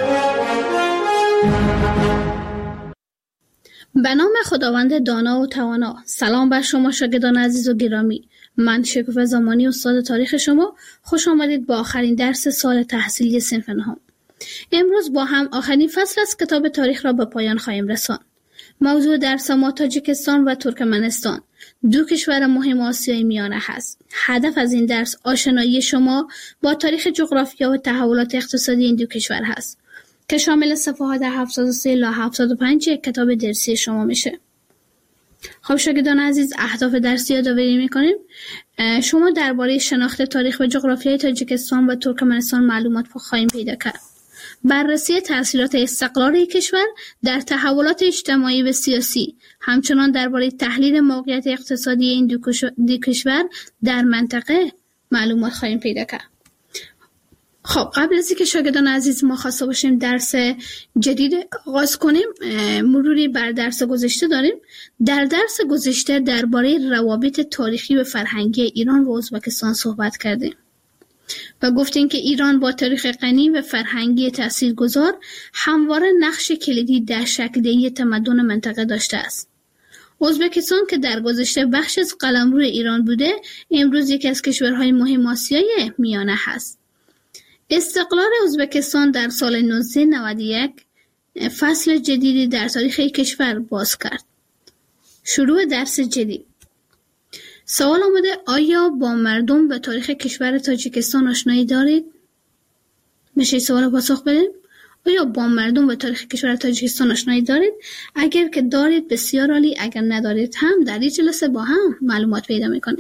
به نام خداوند دانا و توانا. سلام بر شما شاگردان عزیز و گرامی. من شکوفه زمانی استاد تاریخ شما. خوش آمدید با آخرین درس سال تحصیلی صنف نهم. امروز با هم آخرین فصل از کتاب تاریخ را به پایان خواهیم رساند. موضوع درس ما تاجیکستان و ترکمنستان، دو کشور مهم آسیای میانه هست. هدف از این درس آشنایی شما با تاریخ جغرافیا و تحولات اقتصادی این دو کشور هست که شامل صفحات هفتاد و سه الی هفتاد و پنج کتاب درسی شما میشه. خب شاگردان عزیز، اهداف درسی یادآوری میکنیم. شما درباره شناخت تاریخ و جغرافیای تاجیکستان و ترکمنستان معلومات خواهیم پیدا کرد. بررسی تأثیرات استقلال کشور در تحولات اجتماعی و سیاسی، همچنان درباره تحلیل موقعیت اقتصادی این دو کشور در منطقه معلومات خواهیم پیدا کرد. خب قبل از اینکه شاگردان عزیز ما خواسته باشیم درس جدید آغاز کنیم، مروری بر درس گذشته داریم. در درس گذشته درباره روابط تاریخی و فرهنگی ایران و ازبکستان صحبت کردیم و گفتیم که ایران با تاریخ غنی و فرهنگی تاثیرگذار همواره نقش کلیدی در شکل‌دهی تمدن منطقه داشته است. ازبکستان که در گذشته بخش از قلمرو ایران بوده، امروز یکی از کشورهای مهم آسیای میانه هست. استقلال ازبکستان در سال نوزده نود و یک فصل جدیدی در تاریخ کشور باز کرد. شروع درس جدید. سوال آمده آیا با مردم و تاریخ کشور تاجیکستان آشنایی دارید؟ میشه سوال پاسخ بدیم؟ آیا با مردم و تاریخ کشور تاجیکستان آشنایی دارید؟ اگر که دارید بسیار عالی، اگر ندارید هم در این جلسه با هم معلومات پیدا میکنیم.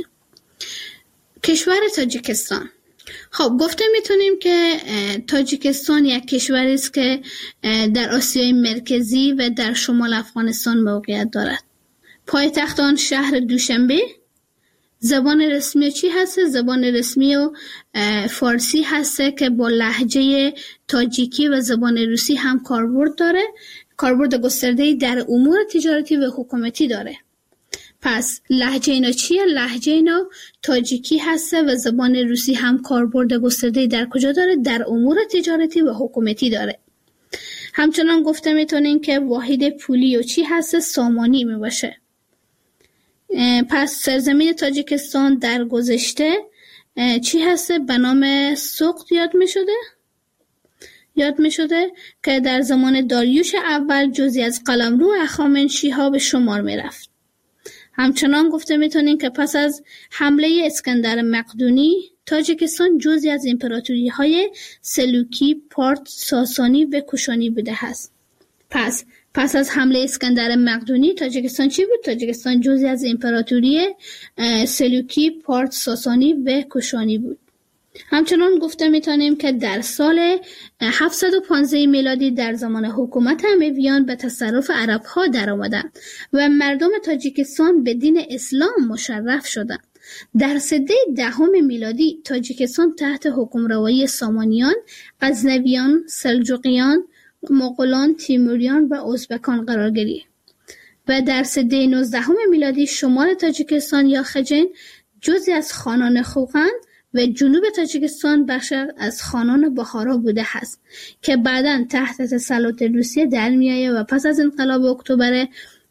کشور تاجیکستان. خب گفته میتونیم که تاجیکستان یک کشوری است که در آسیای مرکزی و در شمال افغانستان موقعیت دارد. پایتخت آن شهر دوشنبه. زبان رسمی چی هست؟ زبان رسمی و فارسی هست که با لهجه تاجیکی و زبان روسی هم کاربرد داره. کاربرد گسترده‌ای در امور تجارتی و حکومتی داره. پس لهجه اینا چیه؟ لهجه اینا تاجیکی هست و زبان روسی هم کاربرد گسترده‌ای در کجا داره؟ در امور تجارتی و حکومتی داره. همچنان گفته میتونیم که واحد پولی و چی هست؟ سامانی می باشه. پس سرزمین تاجیکستان در گذشته چی هست؟ به نام سوقت یاد می شده؟ یاد می شده که در زمان داریوش اول جزئی از قلمرو هخامنشی‌ها به شمار می رفت. همچنان گفته میتونیم که پس از حمله اسکندر مقدونی تاجیکستان جزئی از امپراتوری های سلوکی، پارت، ساسانی و کوشانی بوده است. پس پس از حمله اسکندر مقدونی تاجیکستان چی بود؟ تاجیکستان جزئی از امپراتوری سلوکی، پارت، ساسانی و کوشانی بود. همچنان گفته میتونیم که در سال هفتصد و پانزده میلادی در زمان حکومت امویان به تصرف عرب ها در آمدند و مردم تاجیکستان به دین اسلام مشرف شدند. در سده دهم میلادی تاجیکستان تحت حکمروایی سامانیان، غزنویان، سلجوقیان، مغولان، تیموریان و ازبکان قرار گرفت و در سده نوزدهم میلادی شمال تاجیکستان یا خجین جزئی از خانان خوقند و جنوب تاجیکستان بخش از خانان بخارا بوده است که بعداً تحت تسلط روسیه در میآید و پس از انقلاب اکتبر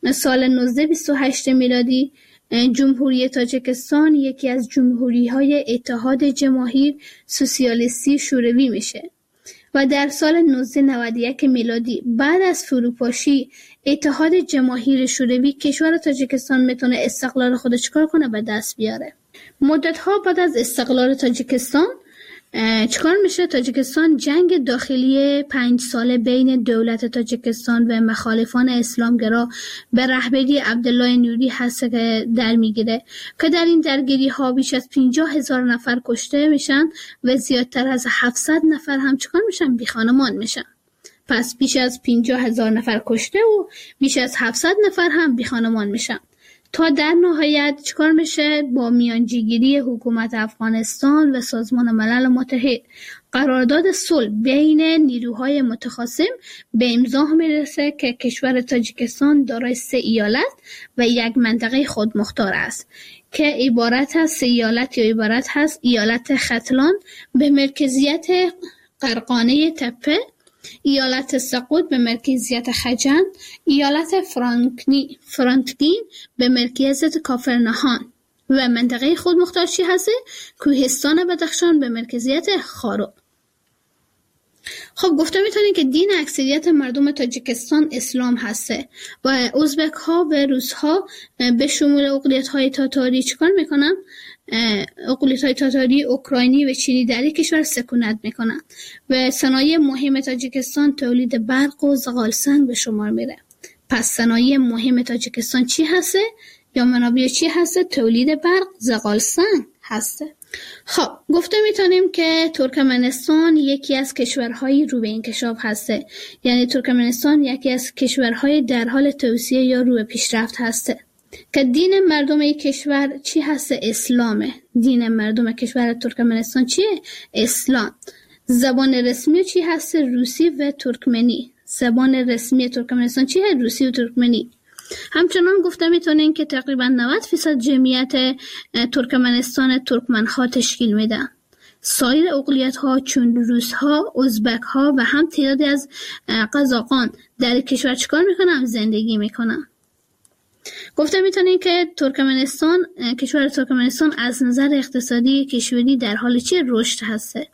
سال نوزده بیست و هشت میلادی جمهوری تاجیکستان یکی از جمهوری‌های اتحاد جماهیر سوسیالیستی شوروی میشه و در سال نوزده نود و یک میلادی بعد از فروپاشی اتحاد جماهیر شوروی کشور تاجیکستان میتونه استقلال خودش چیکار کنه به دست بیاره. مدت‌ها بعد از استقلال تاجیکستان چیکار میشه؟ تاجیکستان جنگ داخلی پنج ساله بین دولت تاجیکستان و مخالفان اسلامگرا به رهبری عبدالله نوری هست که در میگیره که در این درگیری ها بیش از پنجاه هزار نفر کشته میشن و زیادتر از هفتصد نفر هم چیکار میشن؟ بی خانمان میشن. پس بیش از پنجاه هزار نفر کشته و بیش از هفتصد نفر هم بی خانمان میشن. تا در نهایت چیکار میشه؟ با میانجیگیری حکومت افغانستان و سازمان ملل متحد قرارداد صلح بین نیروهای متخاصم به امضا میرسه که کشور تاجیکستان دارای سه ایالت و یک منطقه خودمختار است که عبارت از سه ایالت یا عبارت هست ایالت ختلان به مرکزیت قرقانه تپه، ایالت سقوط به مرکزیت خجند، ایالت فرانکنی فرانکدین به مرکزیت کافرنهان و منطقه خودمختار چی هسته؟ کوهستان بدخشان به مرکزیت خارو. خب گفته میتونیم که دین اکثریت مردم تاجیکستان اسلام هسته و ازبک ها و روس ها به شمول اقلیت های تاتاری چیکار میکنن؟ اقلیت های تاتاری، اوکراینی و چینی در یک کشور سکونت میکنن و صنایع مهم تاجیکستان تولید برق و زغال سنگ به شمار میره. پس صنایع مهم تاجیکستان چی هسته؟ یا منابع چی هسته؟ تولید برق، زغال سنگ هسته. خب گفته میتونیم که ترکمنستان یکی از کشورهای رو به انکشاف هسته، یعنی ترکمنستان یکی از کشورهای در حال توسعه یا رو به پیشرفت هسته که دین مردم این کشور چی هسته؟ اسلامه. دین مردم کشور ترکمنستان چیه؟ اسلام. زبان رسمی چی هسته؟ روسی و ترکمنی. زبان رسمی ترکمنستان چیه؟ روسی و ترکمنی. همچنان گفته میتونین که تقریبا نود درصد جمعیت ترکمنستان ترکمن ها تشکیل میدن. سایر اقلیت ها چون روس ها، ازبک ها و هم تعدادی از قزاقان در کشور چیکار میکنن؟ زندگی میکنن. گفته میتونین که ترکمنستان کشور ترکمنستان از نظر اقتصادی کشوری در حال چه رشد هسته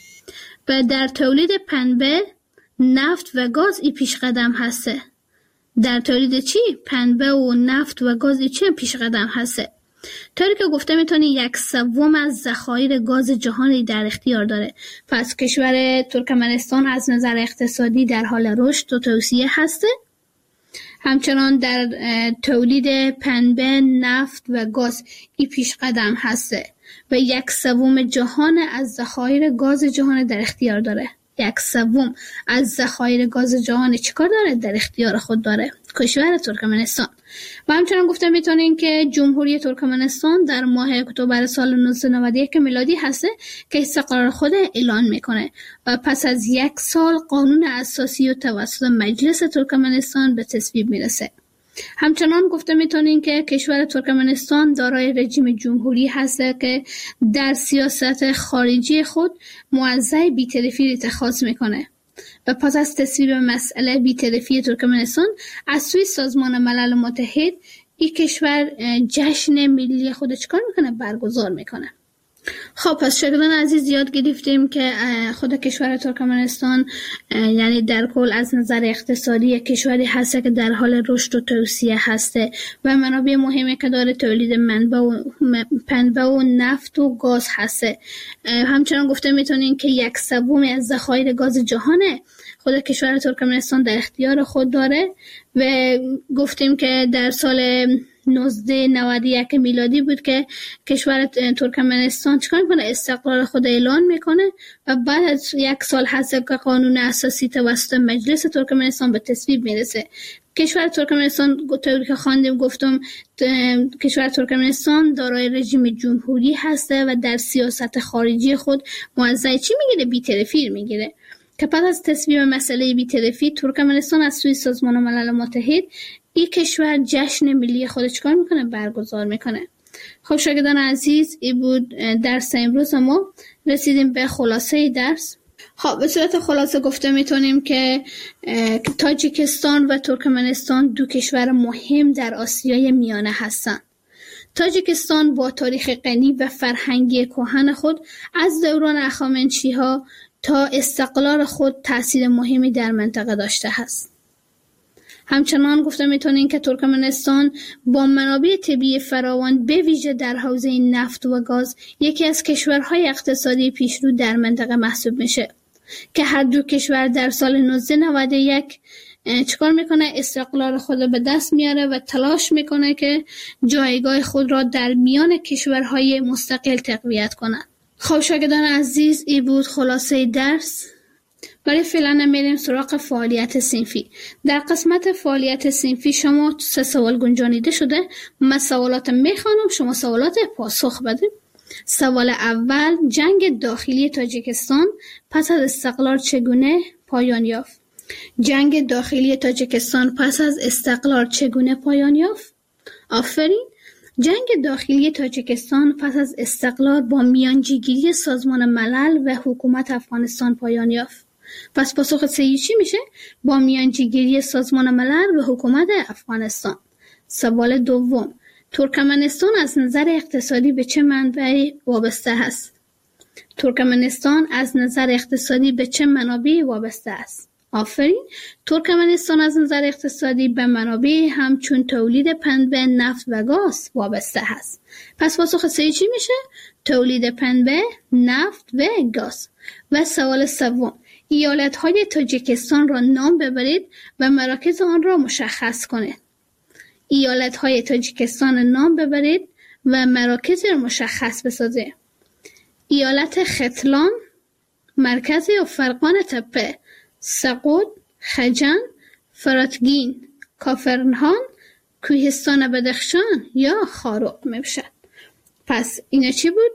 و در تولید پنبه، نفت و گاز ای پیش قدم هسته. در تولید چی؟ پنبه و نفت و گاز ای چه پیش قدم هسته. طوری که گفته میتونی یک سوم از ذخایر گاز جهانی در اختیار داره. پس کشور ترکمنستان از نظر اقتصادی در حال رشد و توسعه هسته. همچنان در تولید پنبه، نفت و گاز ای پیش قدم هسته و یک سوم جهان از ذخایر گاز جهان در اختیار داره. یک سوم از ذخایر گاز جهان چیکار داره؟ در اختیار خود داره کشور ترکمنستان. و همچنان گفته میتونین که جمهوری ترکمنستان در ماه اکتبر سال نوزده نود و یک میلادی هسته که استقلال خود اعلان میکنه و پس از یک سال قانون اساسی و توسط مجلس ترکمنستان به تصویب میرسه. همچنان گفته میتونین که کشور ترکمنستان دارای رژیم جمهوری هسته که در سیاست خارجی خود موضع بی‌طرفی اتخاذ میکنه و پس از تصویب مسئله بی‌طرفی ترکمنستان از سوی سازمان ملل متحد این کشور جشن ملی خود چکار میکنه؟ برگزار میکنه. خب پس شاگردان عزیز یاد گرفتیم که خود کشور ترکمنستان یعنی در کل از نظر اقتصادی کشوری هسته که در حال رشد و توسعه هسته و منابع مهمی که داره تولید منبع و پنبه و نفت و گاز هسته. همچنان گفته میتونین که یک سوم از ذخایر گاز جهانه خود کشور ترکمنستان در اختیار خود داره و گفتیم که در سال نوزده نود و یک میلادی بود که کشور ترکمنستان چیکار میکنه؟ استقلال خود اعلان میکنه و بعد از یک سال هست که قانون اساسی توسط مجلس ترکمنستان به تصویب میرسه. کشور ترکمنستان طوری که خواندیم گفتم کشور ترکمنستان دارای رژیم جمهوری هسته و در سیاست خارجی خود موضع چی میگیره؟ بی‌طرفی میگیره که پس از تصویب مسئله بی‌طرفی ترکمنستان از سوی سازمان ملل متحد این کشور جشن ملی خود چیکار میکنه؟ برگزار میکنه. خب شاگردان عزیز این بود درس امروز ما. رسیدیم به خلاصه درس. خب به صورت خلاصه گفته میتونیم که تاجیکستان و ترکمنستان دو کشور مهم در آسیای میانه هستند. تاجیکستان با تاریخ غنی و فرهنگی کهن خود از دوران هخامنشی‌ها تا استقلال خود تأثیر مهمی در منطقه داشته است. همچنان گفته میتونیم که ترکمنستان با منابع طبیعی فراوان به ویژه در حوزه نفت و گاز یکی از کشورهای اقتصادی پیشرو در منطقه محسوب میشه که هر دو کشور در سال نوزده نود و یک چیکار میکنه؟ استقلال خود به دست میاره و تلاش میکنه که جایگاه خود را در میان کشورهای مستقل تقویت کنه. خب شاگردان عزیز، این بود خلاصه درس. برای فعلا میریم سراغ فعالیت صنفی. در قسمت فعالیت صنفی شما سه سوال گنجانیده شده. من سوالات میخوانم، شما سوالات پاسخ بدید. سوال اول: جنگ داخلی تاجیکستان پس از استقلال چگونه پایان یافت؟ جنگ داخلی تاجیکستان پس از استقلال چگونه پایان یافت؟ آفرین. جنگ داخلی تاجیکستان پس از استقلال با میانجیگیری سازمان ملل و حکومت افغانستان پایان یافت. پس پاسخ سه چی میشه؟ با میانجیگیری سازمان ملل و حکومت افغانستان. سوال دوم: ترکمنستان از نظر اقتصادی به چه منبعی وابسته است؟ ترکمنستان از نظر اقتصادی به چه منابعی وابسته است؟ آفرین. ترکمنستان از نظر اقتصادی به منابع همچون تولید پنبه، نفت و گاز وابسته است. پس پاسخ سه چی میشه؟ تولید پنبه، نفت و گاز. و سوال سوم: ایالت‌های تاجیکستان را نام ببرید و مراکز آن را مشخص کنید. ایالت‌های تاجیکستان نام ببرید و مراکز را مشخص بسازید. ایالت ختلان، مرکز و فرقان تپه، سقود، خجن، فراتگین، کافرنهان، کوهستان بدخشان یا خاروق میباشد. پس اینا چی بود؟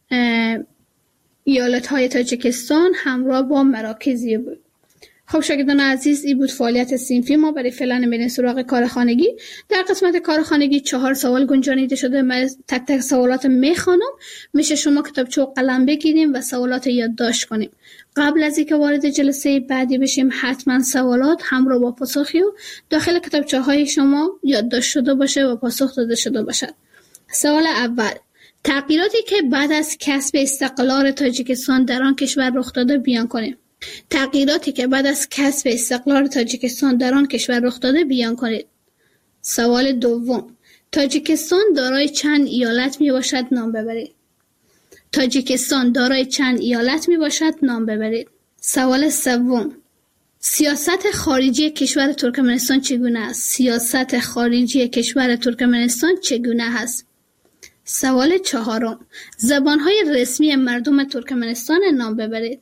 ایالت‌های تاجیکستان همراه با مراکزی بود. خب شاگردان عزیز، این بود فعالیت صنفی ما. برای فعلا میریم سراغ کار خانگی. در قسمت کار خانگی چهار سوال گنجانیده شده. من تک تک سوالات میخوانم. میشه شما کتابچه و قلم بگیریم و سوالات یادداشت کنیم. قبل از اینکه وارد جلسه بعدی بشیم حتما سوالات همراه با پاسخی و داخل کتابچه های شما یادداشت شده باشه و پاسخ داده شده باشد. سوال اول: تغییراتی که بعد از کسب استقلال تاجیکستان در آن کشور رخ داده بیان کنیم. تغییراتی که بعد از کسب استقلال تاجیکستان در آن کشور رخ داده بیان کنید. سوال دوم: تاجیکستان دارای چند ایالت می باشد؟ نام ببرید. تاجیکستان دارای چند ایالت می باشد؟ نام ببرید. سوال سوم: سیاست خارجی کشور ترکمنستان چگونه است؟ سیاست خارجی کشور ترکمنستان چگونه است؟ سوال چهارم: زبانهای رسمی مردم ترکمنستان نام ببرید.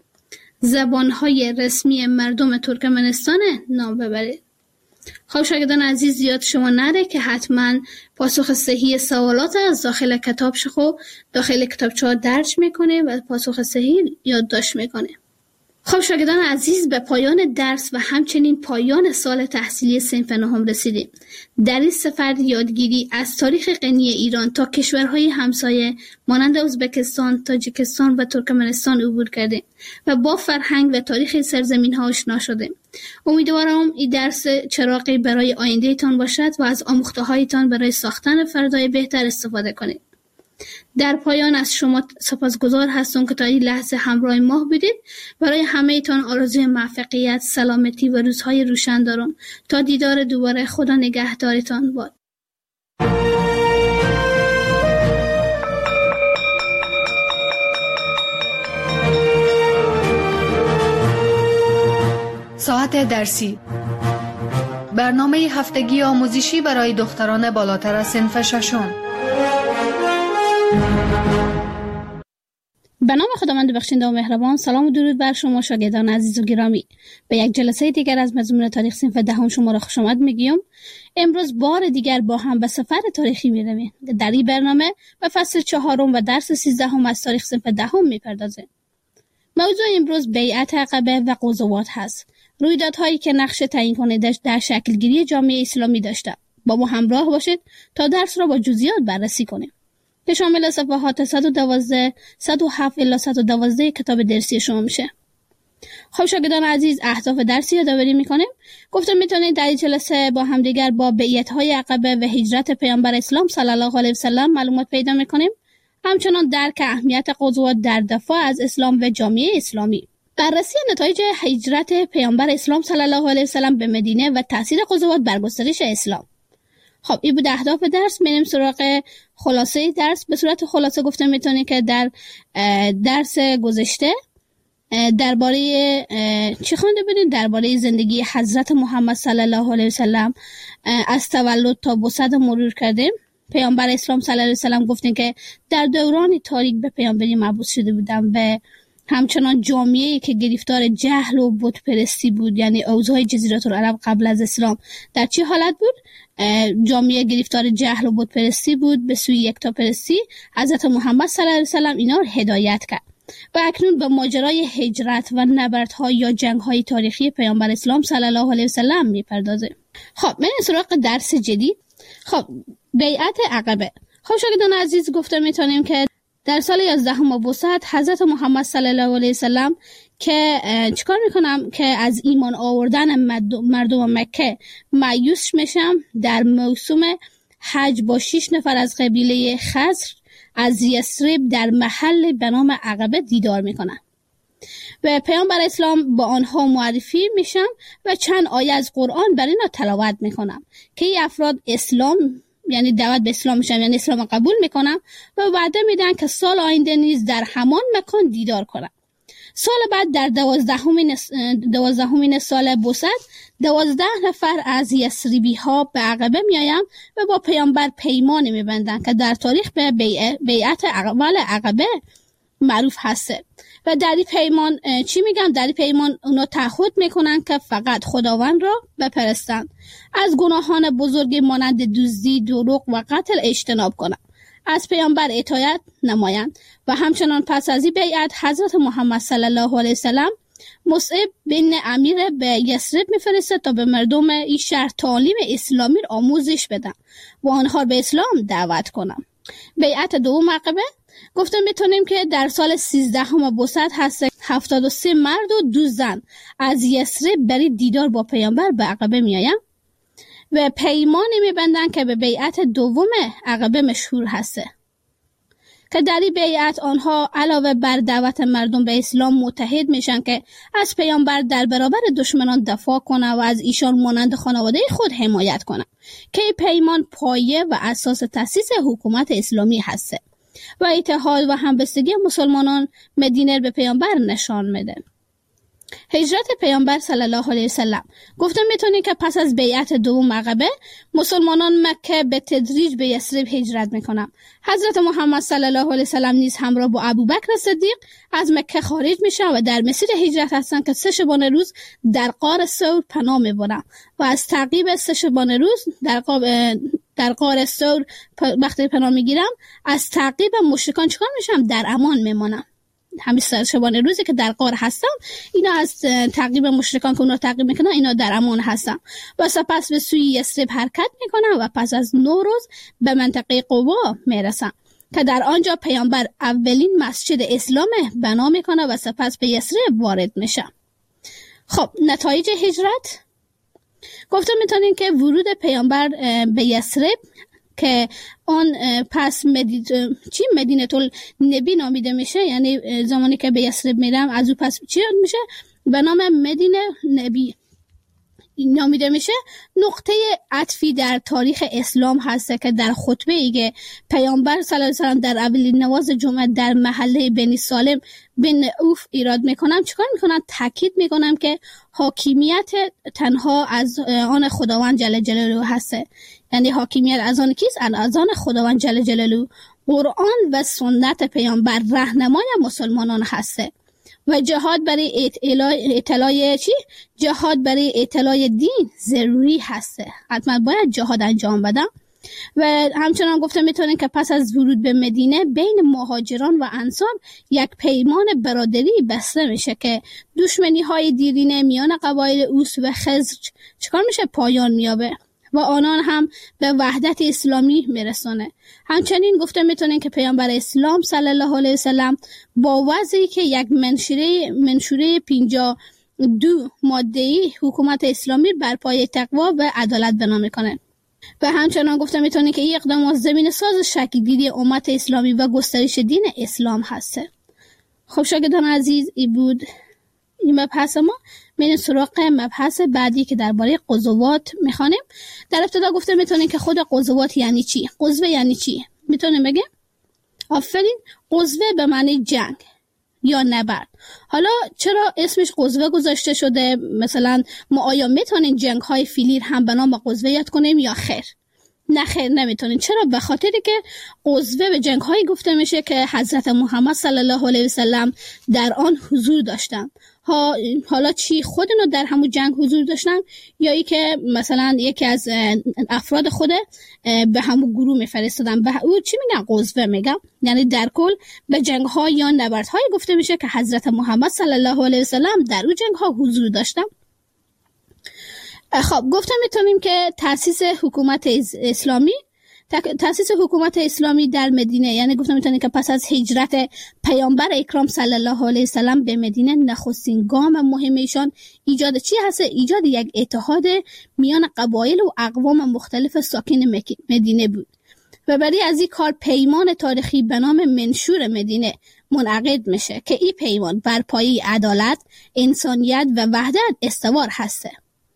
زبانهای رسمی مردم ترکمنستان نام ببرید. خب شاگردان عزیز، زیاد شما نره که حتما پاسخ صحیح سوالات از داخل کتاب شخو داخل کتابچه ها درج میکنه و پاسخ صحیح یادداشت میکنه. خب شاگردان عزیز، به پایان درس و همچنین پایان سال تحصیلی صنف نهم رسیدیم. در این سفر یادگیری از تاریخ غنی ایران تا کشورهای همسایه مانند ازبکستان، تاجیکستان و ترکمنستان عبور کردیم و با فرهنگ و تاریخ سرزمین ها آشنا شدیم. امیدوارم این درس چراغی برای آینده تان باشد و از آموخته هایتان برای ساختن فردای بهتر استفاده کنید. در پایان از شما سپاسگزار هستم که تا این لحظه همراه ما بودید. برای همه ایتان آرزوی موفقیت، سلامتی و روزهای روشن دارم. تا دیدار دوباره، خدا نگهدارتان باد. ساعت درسی، برنامه هفتگی آموزشی برای دختران بالاتر از صنف ششم. به نام خداوند بخشنده و مهربان. سلام و درود بر شما شاگردان عزیز و گرامی. به یک جلسه دیگر از مضمون تاریخ صنف دهم شما را خوش آمد میگیم. امروز بار دیگر با هم به سفر تاریخی میرویم. در این برنامه به فصل چهارم و درس سیزدهم از تاریخ صنف دهم میپردازیم. موضوع امروز بیعت عقبه و غزوات هست. رویدادهایی که نقش تعیین کننده در شکلگیری جامعه اسلامی داشته. با ما همراه باشید تا درس را با جزئیات بررسی کنیم که شامل صفحات صد و دوازده، صد و هفت الی صد و دوازده کتاب درسی شما میشه. خب شاگردان عزیز، اهداف درسی یادآوری میکنیم. گفتم میتونید در این جلسه با همدیگر با بیعت‌های عقبه و هجرت پیامبر اسلام صلی الله علیه و سلم معلومات پیدا میکنیم. همچنان درک اهمیت غزوات در دفاع از اسلام و جامعه اسلامی. بررسی نتایج هجرت پیامبر اسلام صلی الله علیه و سلم به مدینه و تاثیر غزوات بر گسترش اسلام. خب این بود اهداف درس. میریم سراغ خلاصه درس. به صورت خلاصه گفتم میتونید که در درس گذشته درباره چی خوانده بودیم؟ درباره زندگی حضرت محمد صلی الله علیه و سلم از تولد تا بعثت مرور کردیم. پیامبر اسلام صلی الله علیه و سلم گفتیم که در دوران تاریک به پیامبری مبعوث شده بودن و همچنان جامعه‌ای که گرفتار جهل و بت پرستی بود، یعنی اوضاع جزیره العرب قبل از اسلام در چه حالت بود؟ جامعه گرفتار جهل و بت پرستی بود، به سوی یکتا پرستی. حضرت محمد صلی الله علیه و سلم اینا رو هدایت کرد و اکنون به ماجرای هجرت و نبردها یا جنگ‌های تاریخی پیامبر اسلام صلی الله علیه و سلم میپردازه. خب من سراغ درس جدید. خب بیعت عقبه. خب شاگردان عزیز، گفتم میتونیم که در سال یازدهم بعثت حضرت محمد صلی الله علیه و سلم که چیکار میکنم که از ایمان آوردن مردم مکه مایوس میشم، در موسم حج با شش نفر از قبیله خزر از یثرب در محل به نام عقبه دیدار میکنم و پیامبر اسلام با آنها معرفی میشم و چند آیه از قرآن بر اینا تلاوت میکنم که این افراد اسلام، یعنی دعوت به اسلام میشن، یعنی اسلام قبول میکنم و وعده میدن که سال آینده نیز در همان مکان دیدار کنم. سال بعد در دوازدهمین دوازدهمین سال بعثت دوازده نفر از یثربی ها به عقبه میایم و با پیامبر پیمانی میبندن که در تاریخ به بیعت اول عقبه معروف هسته و در این پیمان چی میگم؟ در این پیمان اونا تعهد میکنن که فقط خداوند را بپرستند، از گناهان بزرگی مانند دزدی، دروغ و قتل اجتناب کنند، از پیامبر اطاعت نمایند و همچنان پس از این بیعت حضرت محمد صلی الله علیه و سلم مصعب بن امیر به یثرب میفرسته تا به مردم این شهر تعلیم اسلامی آموزش بدن و آنها به اسلام دعوت کنند. بیعت دوم عقبه. گفتم میتونیم که در سال سیزدهم بعثت هست هفتاد و سه مرد و دو زن از یثرب برای دیدار با پیامبر به عقبه میایم و پیمانی میبندن که به بیعت دوم عقبه مشهور هسته که در این بیعت آنها علاوه بر دعوت مردم به اسلام متحد میشن که از پیامبر در برابر دشمنان دفاع کنه و از ایشان مانند خانواده خود حمایت کنه که این پیمان پایه و اساس تأسیس حکومت اسلامی هسته و اتحاد و همبستگی مسلمانان مدینه به پیامبر نشان میده. هجرت پیامبر صلی الله علیه و سلم. گفتم میتونی که پس از بیعت دوم عقبه مسلمانان مکه به تدریج به یثرب هجرت میکنن. حضرت محمد صلی الله علیه و سلم نیز همراه با ابوبکر صدیق از مکه خارج میشن و در مسیر هجرت هستن که سه شبانه روز در غار ثور پناه میبرن و از تعقیب سه شبانه روز در قاب در غار ثور وقتی پناه میگیرم از تعقیب مشرکان چیکار میشم؟ در امان میمونم. همین سه شبانه روزی که در غار هستم اینا از تعقیب مشرکان که اونا تعقیب میکنن اینا در امان هستن و سپس به سوی یثرب حرکت میکنن و پس از نو روز به منطقه قبا میرسن که در آنجا پیامبر اولین مسجد اسلام بنا میکنه و سپس به یثرب وارد میشه. خب نتایج هجرت. گفتم میتونین که ورود پیامبر به یثرب که آن پس مدید... چی مدینه النبی نامیده میشه، یعنی زمانی که به یثرب میرم از او پس چی میشه؟ به نام مدینه نبی نامیده میشه. نقطه عطفی در تاریخ اسلام هست که در خطبه ای که پیامبر صلی الله علیه و سلم در اولین نماز جمعه در محله بنی سالم بن اوف ایراد میکنم چیکار میکنم؟ تاکید میکنم که حاکمیت تنها از آن خداوند جل جلاله هسته، یعنی حاکمیت از آن کیست؟ از آن خداوند جل جلاله. قرآن و سنت پیامبر راهنمای مسلمانان هسته و جهاد برای اطلاع چی؟ جهاد برای اطلاع دین ضروری هسته. حتما باید جهاد انجام بدم. و همچنان گفتم میتونن که پس از ورود به مدینه بین مهاجران و انصار یک پیمان برادری بسته میشه که دشمنی های دیرینه میان قبایل اوس و خزرج چیکار میشه؟ پایان میابه و آنان هم به وحدت اسلامی میرسونه. همچنین گفته میتونین که پیامبر اسلام صلی الله علیه وسلم با وضعی که یک منشوره منشوره پنجاه و دو ماده‌ای حکومت اسلامی بر پایه تقوا و عدالت بنا میکنه. و همچنان گفته میتونین که این اقدامات زمین ساز شکل‌گیری امت اسلامی و گسترش دین اسلام هسته. خب شاگردان عزیز، این بود این مبحث ما. میریم سراغ مبحث بعدی که درباره غزوات میخوانیم. در ابتدا گفته میتونین که خود غزوات یعنی چی؟ غزوه یعنی چی؟ میتونیم بگیم؟ آفرین، غزوه به معنی جنگ یا نبرد. حالا چرا اسمش غزوه گذاشته شده؟ مثلا ما آیا میتونین جنگ های فیلیر هم به نام غزوه یاد کنیم یا خیر؟ نه خیر نمیتونین. چرا؟ به خاطری که غزوه به جنگ هایی گفته میشه که حضرت محمد صلی الله علیه وسلم در آن حضور داشتن. ها حالا چی خودنو در همون جنگ حضور داشتن یا ای که مثلا یکی از افراد خود به همون گروه میفرستادن، به او چی میگن؟ غزوه میگن. یعنی در کل به جنگ ها یا نبرد های گفته میشه که حضرت محمد صلی الله علیه وسلم در اون جنگ ها حضور داشتن. خب گفتم میتونیم که تأسیس حکومت اسلامی تأسیس حکومت اسلامی در مدینه، یعنی گفتم میتونیم که پس از هجرت پیامبر اکرام صلی الله علیه وسلم به مدینه، نخستین گام مهم ایشان ایجاد چی هست؟ ایجاد یک اتحاد میان قبایل و اقوام مختلف ساکن مدینه بود و برای از این کار پیمان تاریخی به نام منشور مدینه منعقد میشه که این پیمان بر پایه عدالت، انسانیت و وحدت استوار هسته